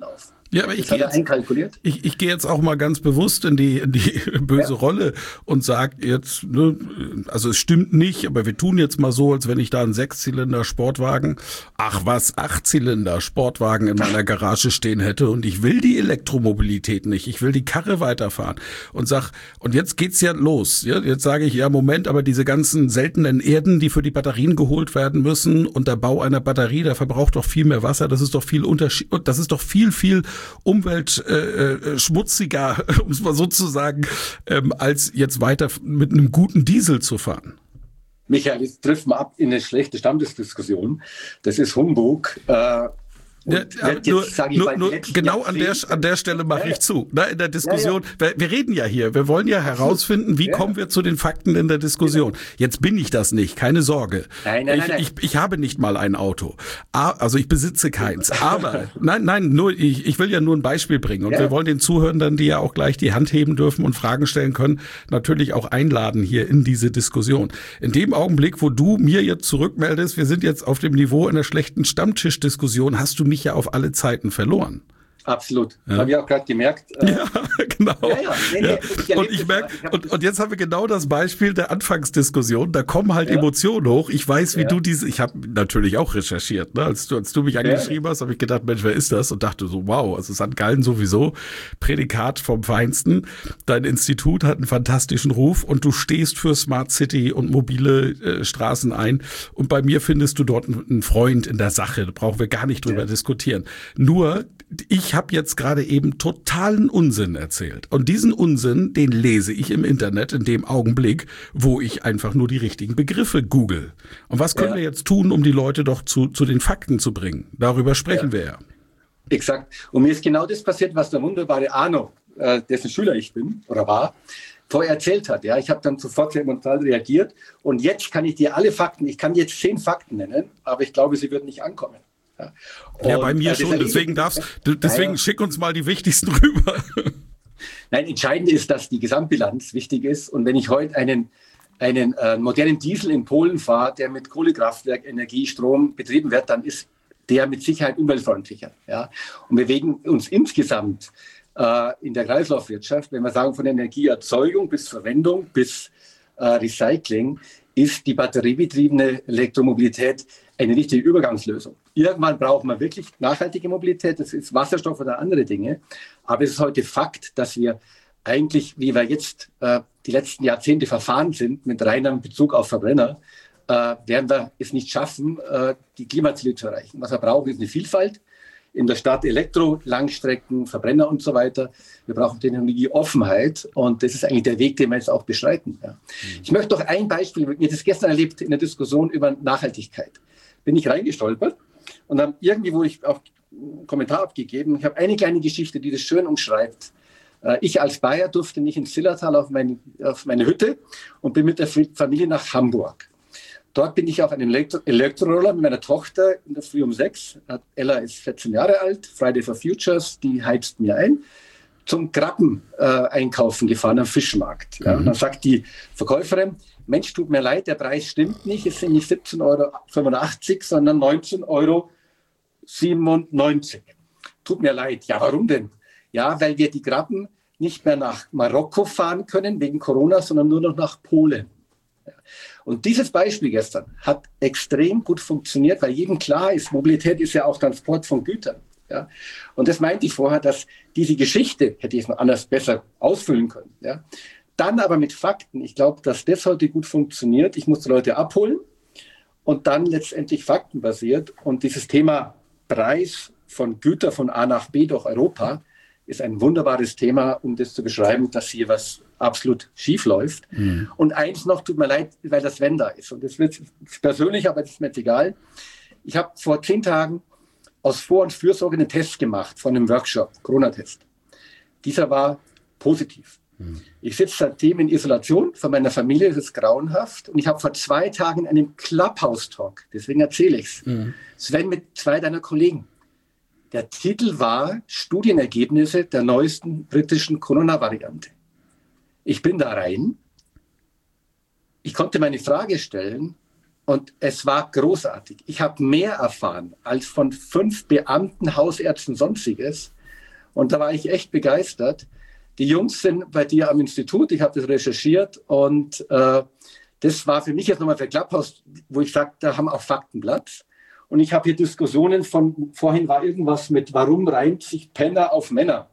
Ja, aber ich das hat gehe er einkalkuliert. Ich, ich gehe jetzt auch mal ganz bewusst in die, in die böse Ja. Rolle und sage jetzt, ne, also es stimmt nicht, aber wir tun jetzt mal so, als wenn ich da einen Sechszylinder-Sportwagen, ach was, Achtzylinder-Sportwagen in meiner Garage stehen hätte und ich will die Elektromobilität nicht, ich will die Karre weiterfahren und sag, und jetzt geht's ja los. Ja, jetzt sage ich, ja Moment, aber diese ganzen seltenen Erden, die für die Batterien geholt werden müssen und der Bau einer Batterie, der verbraucht doch viel mehr Wasser, das ist doch viel Unterschied, das ist doch viel, viel umweltschmutziger, äh, um es mal so zu sagen, ähm, als jetzt weiter mit einem guten Diesel zu fahren. Michael, jetzt trifft man ab in eine schlechte Stammtischdiskussion. Das ist Humbug. Äh, Ja, jetzt, nur, sag ich nur, mal, nur letzten genau an der, Jahrzehnten- an der Stelle mache Ja, ich zu. Na, in der Diskussion, ja, Wir, wir reden ja hier, wir wollen ja herausfinden, wie Ja. kommen wir zu den Fakten in der Diskussion. Jetzt bin ich das nicht, keine Sorge. Nein, nein, ich, nein, nein. Ich, ich habe nicht mal ein Auto. Ah, also ich besitze keins. Aber, nein, nein, nur ich, ich will ja nur ein Beispiel bringen. Und Ja. wir wollen den Zuhörern, die ja auch gleich die Hand heben dürfen und Fragen stellen können, natürlich auch einladen hier in diese Diskussion. In dem Augenblick, wo du mir jetzt zurückmeldest, wir sind jetzt auf dem Niveau einer schlechten Stammtischdiskussion, hast du mich ja auf alle Zeiten verloren. Absolut. Ja. Habe ich auch gerade gemerkt. Äh, Ja, genau. Ja, ja. Nee, nee, Ja. ich erlebe Und ich das merke, mal. Ich hab und, das- und jetzt haben wir genau das Beispiel der Anfangsdiskussion. Da kommen halt Ja. Emotionen hoch. Ich weiß, wie Ja. du diese, ich habe natürlich auch recherchiert, ne? Als du, als du mich angeschrieben hast, habe ich gedacht, Mensch, wer ist das? Und dachte so, wow, also Sankt Gallen sowieso, Prädikat vom Feinsten. Dein Institut hat einen fantastischen Ruf und du stehst für Smart City und mobile äh, Straßen ein. Und bei mir findest du dort einen Freund in der Sache. Da brauchen wir gar nicht drüber Ja. diskutieren. Nur, ich habe jetzt gerade eben totalen Unsinn erzählt. Und diesen Unsinn, den lese ich im Internet in dem Augenblick, wo ich einfach nur die richtigen Begriffe google. Und was können Ja. wir jetzt tun, um die Leute doch zu, zu den Fakten zu bringen? Darüber sprechen Ja. wir ja. Exakt. Und mir ist genau das passiert, was der wunderbare Arno, äh, dessen Schüler ich bin oder war, vorher erzählt hat. Ja, ich habe dann sofort sehr emotional reagiert. Und jetzt kann ich dir alle Fakten, ich kann jetzt zehn Fakten nennen, aber ich glaube, sie würden nicht ankommen. Ja, Ja, Und, bei mir äh, schon. deshalb- Deswegen darfst, du- deswegen Ja, ja. schick uns mal die wichtigsten rüber. Nein, entscheidend ist, dass die Gesamtbilanz wichtig ist. Und wenn ich heute einen, einen äh, modernen Diesel in Polen fahre, der mit Kohlekraftwerk, Energie, Strom betrieben wird, dann ist der mit Sicherheit umweltfreundlicher. Ja? Und wir bewegen uns insgesamt äh, in der Kreislaufwirtschaft, wenn wir sagen von Energieerzeugung bis Verwendung bis äh, Recycling, ist die batteriebetriebene Elektromobilität eine richtige Übergangslösung. Irgendwann braucht man wirklich nachhaltige Mobilität, das ist Wasserstoff oder andere Dinge. Aber es ist heute Fakt, dass wir eigentlich, wie wir jetzt äh, die letzten Jahrzehnte verfahren sind, mit reinem Bezug auf Verbrenner, äh, werden wir es nicht schaffen, äh, die Klimaziele zu erreichen. Was wir brauchen, ist eine Vielfalt. In der Stadt Elektro, Langstrecken, Verbrenner und so weiter. Wir brauchen Technologieoffenheit und das ist eigentlich der Weg, den wir jetzt auch beschreiten. Ja. Ich möchte doch ein Beispiel, mir das gestern erlebt in der Diskussion über Nachhaltigkeit. Bin ich reingestolpert und dann irgendwie, wo ich auch einen Kommentar abgegeben, ich habe eine kleine Geschichte, die das schön umschreibt. Ich als Bayer durfte nicht ins Zillertal auf meine, auf meine Hütte und bin mit der Familie nach Hamburg. Dort bin ich auf einem Elektro- Elektroroller mit meiner Tochter in der Früh um sechs. Ella ist vierzehn Jahre alt, Friday for Futures, die heizt mir ein, zum Krabben äh, einkaufen gefahren am Fischmarkt. Ja. Und dann sagt die Verkäuferin, Mensch, tut mir leid, der Preis stimmt nicht, es sind nicht siebzehn Euro fünfundachtzig, sondern neunzehn Euro siebenundneunzig. Tut mir leid. Ja, warum denn? Ja, weil wir die Krabben nicht mehr nach Marokko fahren können wegen Corona, sondern nur noch nach Polen. Ja. Und dieses Beispiel gestern hat extrem gut funktioniert, weil jedem klar ist, Mobilität ist ja auch Transport von Gütern. Ja. Und das meinte ich vorher, dass diese Geschichte, hätte ich es noch anders besser ausfüllen können. Ja. Dann aber mit Fakten. Ich glaube, dass das heute gut funktioniert. Ich muss die Leute abholen und dann letztendlich faktenbasiert. Und dieses Thema Preis von Gütern von A nach B durch Europa ist ein wunderbares Thema, um das zu beschreiben, dass hier was absolut schief läuft. Mhm. Und eins noch, tut mir leid, weil das Wenn da ist. Und das wird persönlich, aber das ist mir jetzt egal. Ich habe vor zehn Tagen aus Vor- und Fürsorge einen Test gemacht von einem Workshop, Corona-Test. Dieser war positiv. Mhm. Ich sitze seitdem in Isolation von meiner Familie, das ist grauenhaft. Und ich habe vor zwei Tagen einen Clubhouse-Talk, deswegen erzähle ich es. Mhm. Sven, mit zwei deiner Kollegen. Der Titel war Studienergebnisse der neuesten britischen Corona-Variante. Ich bin da rein. Ich konnte meine Frage stellen und es war großartig. Ich habe mehr erfahren als von fünf Beamten, Hausärzten, Sonstiges. Und da war ich echt begeistert. Die Jungs sind bei dir am Institut, ich habe das recherchiert und äh, das war für mich jetzt nochmal für Clubhouse, wo ich sage, da haben auch Fakten Platz. Und ich habe hier Diskussionen von, vorhin war irgendwas mit, warum reimt sich Penner auf Männer?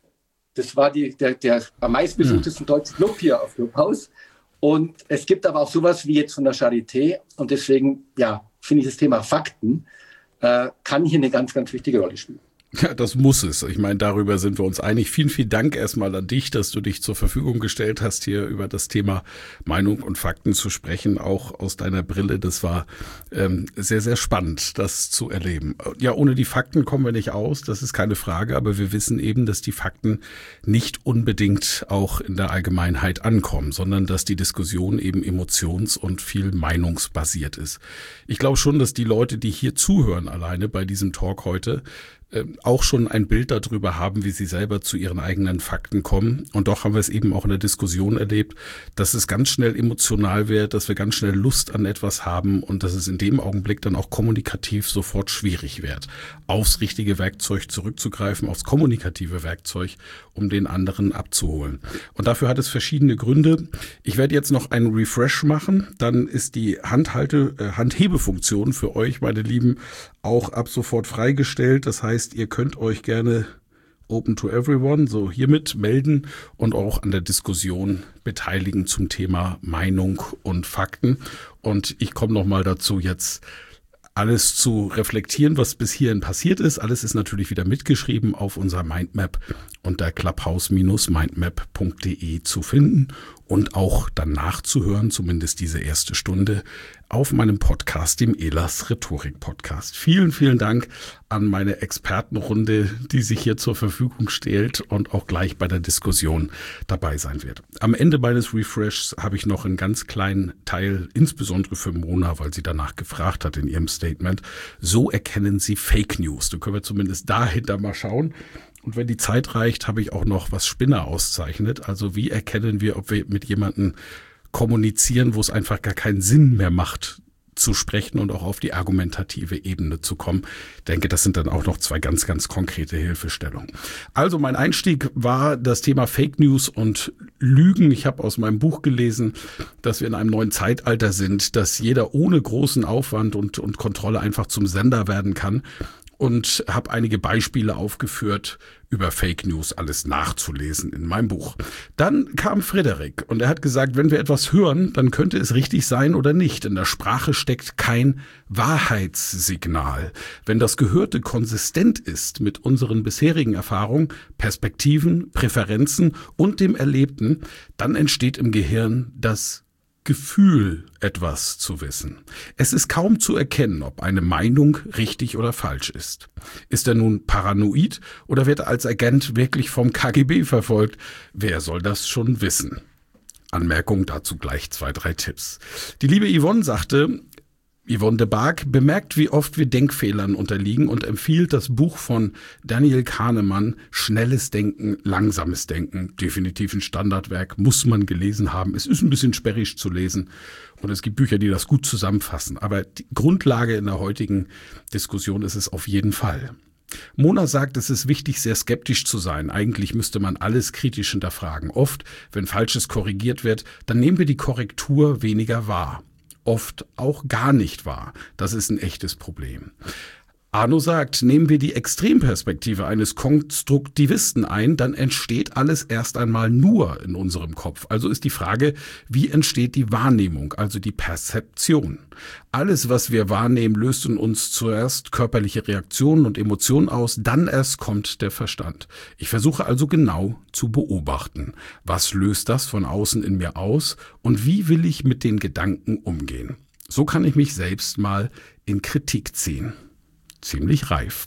Das war die, der, der am meistbesuchtesten mhm. deutsche Club hier auf Clubhouse. Und es gibt aber auch sowas wie jetzt von der Charité. Und deswegen, ja, finde ich das Thema Fakten, äh, kann hier eine ganz, ganz wichtige Rolle spielen. Ja, das muss es. Ich meine, darüber sind wir uns einig. Vielen, vielen Dank erstmal an dich, dass du dich zur Verfügung gestellt hast, hier über das Thema Meinung und Fakten zu sprechen, auch aus deiner Brille. Das war ähm, sehr, sehr spannend, das zu erleben. Ja, ohne die Fakten kommen wir nicht aus, das ist keine Frage, aber wir wissen eben, dass die Fakten nicht unbedingt auch in der Allgemeinheit ankommen, sondern dass die Diskussion eben emotions- und viel meinungsbasiert ist. Ich glaube schon, dass die Leute, die hier zuhören alleine bei diesem Talk heute, auch schon ein Bild darüber haben, wie sie selber zu ihren eigenen Fakten kommen. Und doch haben wir es eben auch in der Diskussion erlebt, dass es ganz schnell emotional wird, dass wir ganz schnell Lust an etwas haben und dass es in dem Augenblick dann auch kommunikativ sofort schwierig wird, aufs richtige Werkzeug zurückzugreifen, aufs kommunikative Werkzeug, um den anderen abzuholen. Und dafür hat es verschiedene Gründe. Ich werde jetzt noch einen Refresh machen, dann ist die Handhalte, äh, Handhebefunktion für euch, meine Lieben, auch ab sofort freigestellt. Das heißt, ihr könnt euch gerne Open to Everyone, so hiermit melden und auch an der Diskussion beteiligen zum Thema Meinung und Fakten. Und ich komme nochmal dazu, jetzt alles zu reflektieren, was bis hierhin passiert ist. Alles ist natürlich wieder mitgeschrieben auf unserer Mindmap unter clubhouse Bindestrich mindmap punkt de zu finden und auch dann nachzuhören, zumindest diese erste Stunde, auf meinem Podcast, dem Ehlers Rhetorik Podcast. Vielen, vielen Dank an meine Expertenrunde, die sich hier zur Verfügung stellt und auch gleich bei der Diskussion dabei sein wird. Am Ende meines Refreshs habe ich noch einen ganz kleinen Teil, insbesondere für Mona, weil sie danach gefragt hat in ihrem Statement. So erkennen Sie Fake News. Da können wir zumindest dahinter mal schauen. Und wenn die Zeit reicht, habe ich auch noch, was Spinner auszeichnet. Also wie erkennen wir, ob wir mit jemandem kommunizieren, wo es einfach gar keinen Sinn mehr macht, zu sprechen und auch auf die argumentative Ebene zu kommen. Ich denke, das sind dann auch noch zwei ganz, ganz konkrete Hilfestellungen. Also mein Einstieg war das Thema Fake News und Lügen. Ich habe aus meinem Buch gelesen, dass wir in einem neuen Zeitalter sind, dass jeder ohne großen Aufwand und, und Kontrolle einfach zum Sender werden kann. Und habe einige Beispiele aufgeführt, über Fake News alles nachzulesen in meinem Buch. Dann kam Frederik und er hat gesagt, wenn wir etwas hören, dann könnte es richtig sein oder nicht. In der Sprache steckt kein Wahrheitssignal. Wenn das Gehörte konsistent ist mit unseren bisherigen Erfahrungen, Perspektiven, Präferenzen und dem Erlebten, dann entsteht im Gehirn das Gefühl, etwas zu wissen. Es ist kaum zu erkennen, ob eine Meinung richtig oder falsch ist. Ist er nun paranoid oder wird er als Agent wirklich vom K G B verfolgt? Wer soll das schon wissen? Anmerkung dazu gleich zwei, drei Tipps. Die liebe Yvonne sagte, Yvonne de Barg bemerkt, wie oft wir Denkfehlern unterliegen und empfiehlt das Buch von Daniel Kahnemann, Schnelles Denken, Langsames Denken. Definitiv ein Standardwerk, muss man gelesen haben. Es ist ein bisschen sperrig zu lesen und es gibt Bücher, die das gut zusammenfassen. Aber die Grundlage in der heutigen Diskussion ist es auf jeden Fall. Mona sagt, es ist wichtig, sehr skeptisch zu sein. Eigentlich müsste man alles kritisch hinterfragen. Oft, wenn Falsches korrigiert wird, dann nehmen wir die Korrektur weniger wahr. Oft auch gar nicht wahr. Das ist ein echtes Problem. Arno sagt, nehmen wir die Extremperspektive eines Konstruktivisten ein, dann entsteht alles erst einmal nur in unserem Kopf. Also ist die Frage, wie entsteht die Wahrnehmung, also die Perzeption? Alles, was wir wahrnehmen, löst in uns zuerst körperliche Reaktionen und Emotionen aus, dann erst kommt der Verstand. Ich versuche also genau zu beobachten. Was löst das von außen in mir aus und wie will ich mit den Gedanken umgehen? So kann ich mich selbst mal in Kritik ziehen. Ziemlich reif.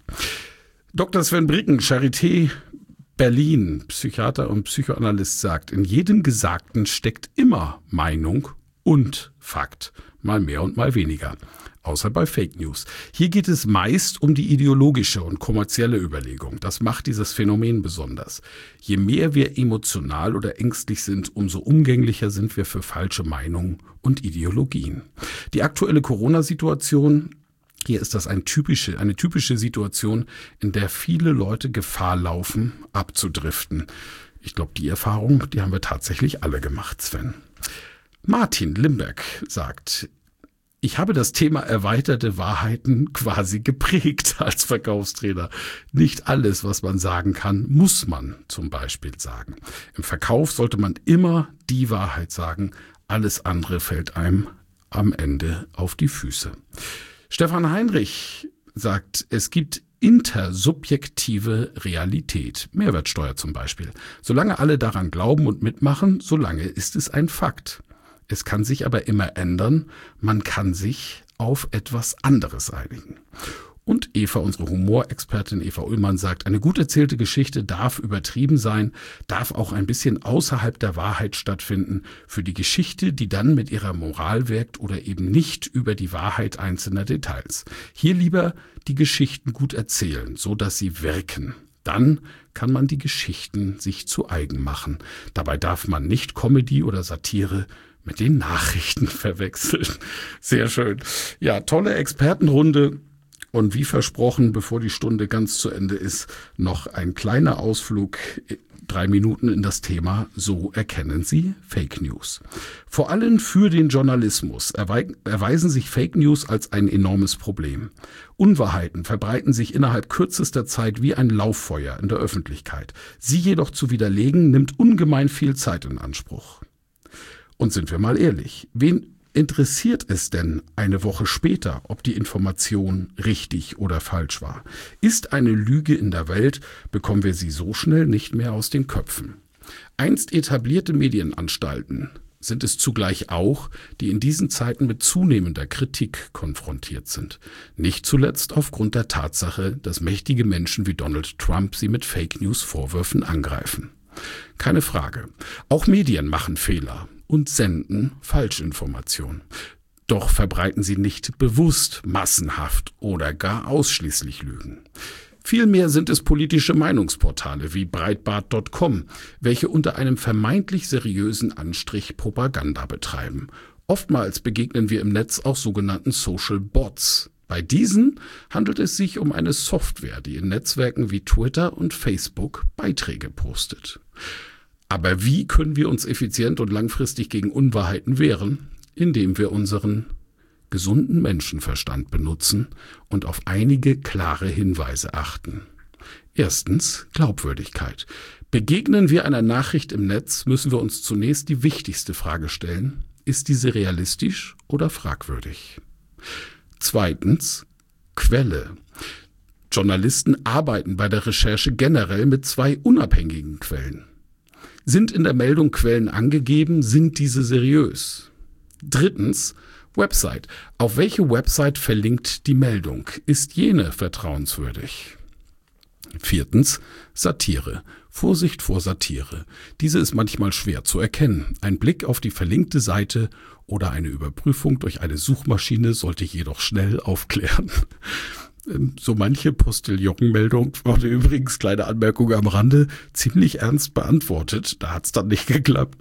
Doktor Sven Bricken, Charité Berlin, Psychiater und Psychoanalyst, sagt, in jedem Gesagten steckt immer Meinung und Fakt. Mal mehr und mal weniger. Außer bei Fake News. Hier geht es meist um die ideologische und kommerzielle Überlegung. Das macht dieses Phänomen besonders. Je mehr wir emotional oder ängstlich sind, umso umgänglicher sind wir für falsche Meinungen und Ideologien. Die aktuelle Corona-Situation Hier ist das ein typische, eine typische Situation, in der viele Leute Gefahr laufen, abzudriften. Ich glaube, die Erfahrung, die haben wir tatsächlich alle gemacht, Sven. Martin Limberg sagt: Ich habe das Thema erweiterte Wahrheiten quasi geprägt als Verkaufstrainer. Nicht alles, was man sagen kann, muss man zum Beispiel sagen. Im Verkauf sollte man immer die Wahrheit sagen. Alles andere fällt einem am Ende auf die Füße. Stefan Heinrich sagt, es gibt intersubjektive Realität. Mehrwertsteuer zum Beispiel. Solange alle daran glauben und mitmachen, solange ist es ein Fakt. Es kann sich aber immer ändern. Man kann sich auf etwas anderes einigen. Und Eva, unsere Humorexpertin Eva Ullmann, sagt, eine gut erzählte Geschichte darf übertrieben sein, darf auch ein bisschen außerhalb der Wahrheit stattfinden. Für die Geschichte, die dann mit ihrer Moral wirkt oder eben nicht über die Wahrheit einzelner Details. Hier lieber die Geschichten gut erzählen, so dass sie wirken. Dann kann man die Geschichten sich zu eigen machen. Dabei darf man nicht Comedy oder Satire mit den Nachrichten verwechseln. Sehr schön. Ja, tolle Expertenrunde. Und wie versprochen, bevor die Stunde ganz zu Ende ist, noch ein kleiner Ausflug, drei Minuten in das Thema. So erkennen Sie Fake News. Vor allem für den Journalismus erweisen sich Fake News als ein enormes Problem. Unwahrheiten verbreiten sich innerhalb kürzester Zeit wie ein Lauffeuer in der Öffentlichkeit. Sie jedoch zu widerlegen, nimmt ungemein viel Zeit in Anspruch. Und sind wir mal ehrlich, wen interessiert es denn eine Woche später, ob die Information richtig oder falsch war? Ist eine Lüge in der Welt, bekommen wir sie so schnell nicht mehr aus den Köpfen. Einst etablierte Medienanstalten sind es zugleich auch, die in diesen Zeiten mit zunehmender Kritik konfrontiert sind. Nicht zuletzt aufgrund der Tatsache, dass mächtige Menschen wie Donald Trump sie mit Fake-News-Vorwürfen angreifen. Keine Frage. Auch Medien machen Fehler und senden Falschinformationen. Doch verbreiten sie nicht bewusst, massenhaft oder gar ausschließlich Lügen. Vielmehr sind es politische Meinungsportale wie Breitbart Punkt com, welche unter einem vermeintlich seriösen Anstrich Propaganda betreiben. Oftmals begegnen wir im Netz auch sogenannten Social Bots. Bei diesen handelt es sich um eine Software, die in Netzwerken wie Twitter und Facebook Beiträge postet. Aber wie können wir uns effizient und langfristig gegen Unwahrheiten wehren? Indem wir unseren gesunden Menschenverstand benutzen und auf einige klare Hinweise achten. Erstens, Glaubwürdigkeit. Begegnen wir einer Nachricht im Netz, müssen wir uns zunächst die wichtigste Frage stellen: Ist diese realistisch oder fragwürdig? Zweitens, Quelle. Journalisten arbeiten bei der Recherche generell mit zwei unabhängigen Quellen. Sind in der Meldung Quellen angegeben, sind diese seriös? Drittens, Website. Auf welche Website verlinkt die Meldung? Ist jene vertrauenswürdig? Viertens, Satire. Vorsicht vor Satire. Diese ist manchmal schwer zu erkennen. Ein Blick auf die verlinkte Seite oder eine Überprüfung durch eine Suchmaschine sollte jedoch schnell aufklären. So manche Postillon-Meldung wurde übrigens, kleine Anmerkung am Rande, ziemlich ernst beantwortet. Da hat es dann nicht geklappt.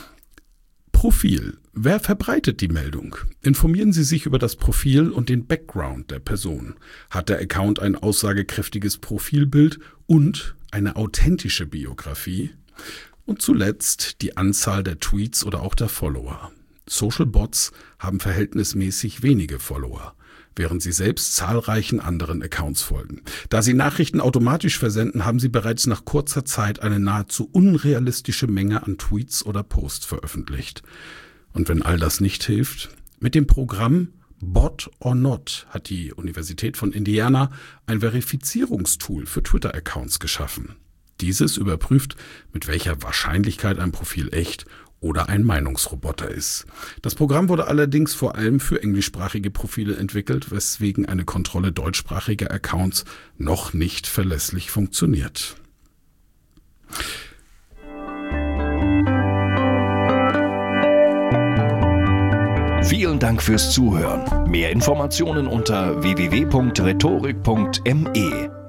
Profil. Wer verbreitet die Meldung? Informieren Sie sich über das Profil und den Background der Person. Hat der Account ein aussagekräftiges Profilbild und eine authentische Biografie? Und zuletzt die Anzahl der Tweets oder auch der Follower. Social Bots haben verhältnismäßig wenige Follower, während sie selbst zahlreichen anderen Accounts folgen. Da sie Nachrichten automatisch versenden, haben sie bereits nach kurzer Zeit eine nahezu unrealistische Menge an Tweets oder Posts veröffentlicht. Und wenn all das nicht hilft, mit dem Programm Bot or Not hat die Universität von Indiana ein Verifizierungstool für Twitter-Accounts geschaffen. Dieses überprüft, mit welcher Wahrscheinlichkeit ein Profil echt oder ein Meinungsroboter ist. Das Programm wurde allerdings vor allem für englischsprachige Profile entwickelt, weswegen eine Kontrolle deutschsprachiger Accounts noch nicht verlässlich funktioniert. Vielen Dank fürs Zuhören. Mehr Informationen unter w w w punkt rhetorik punkt m e.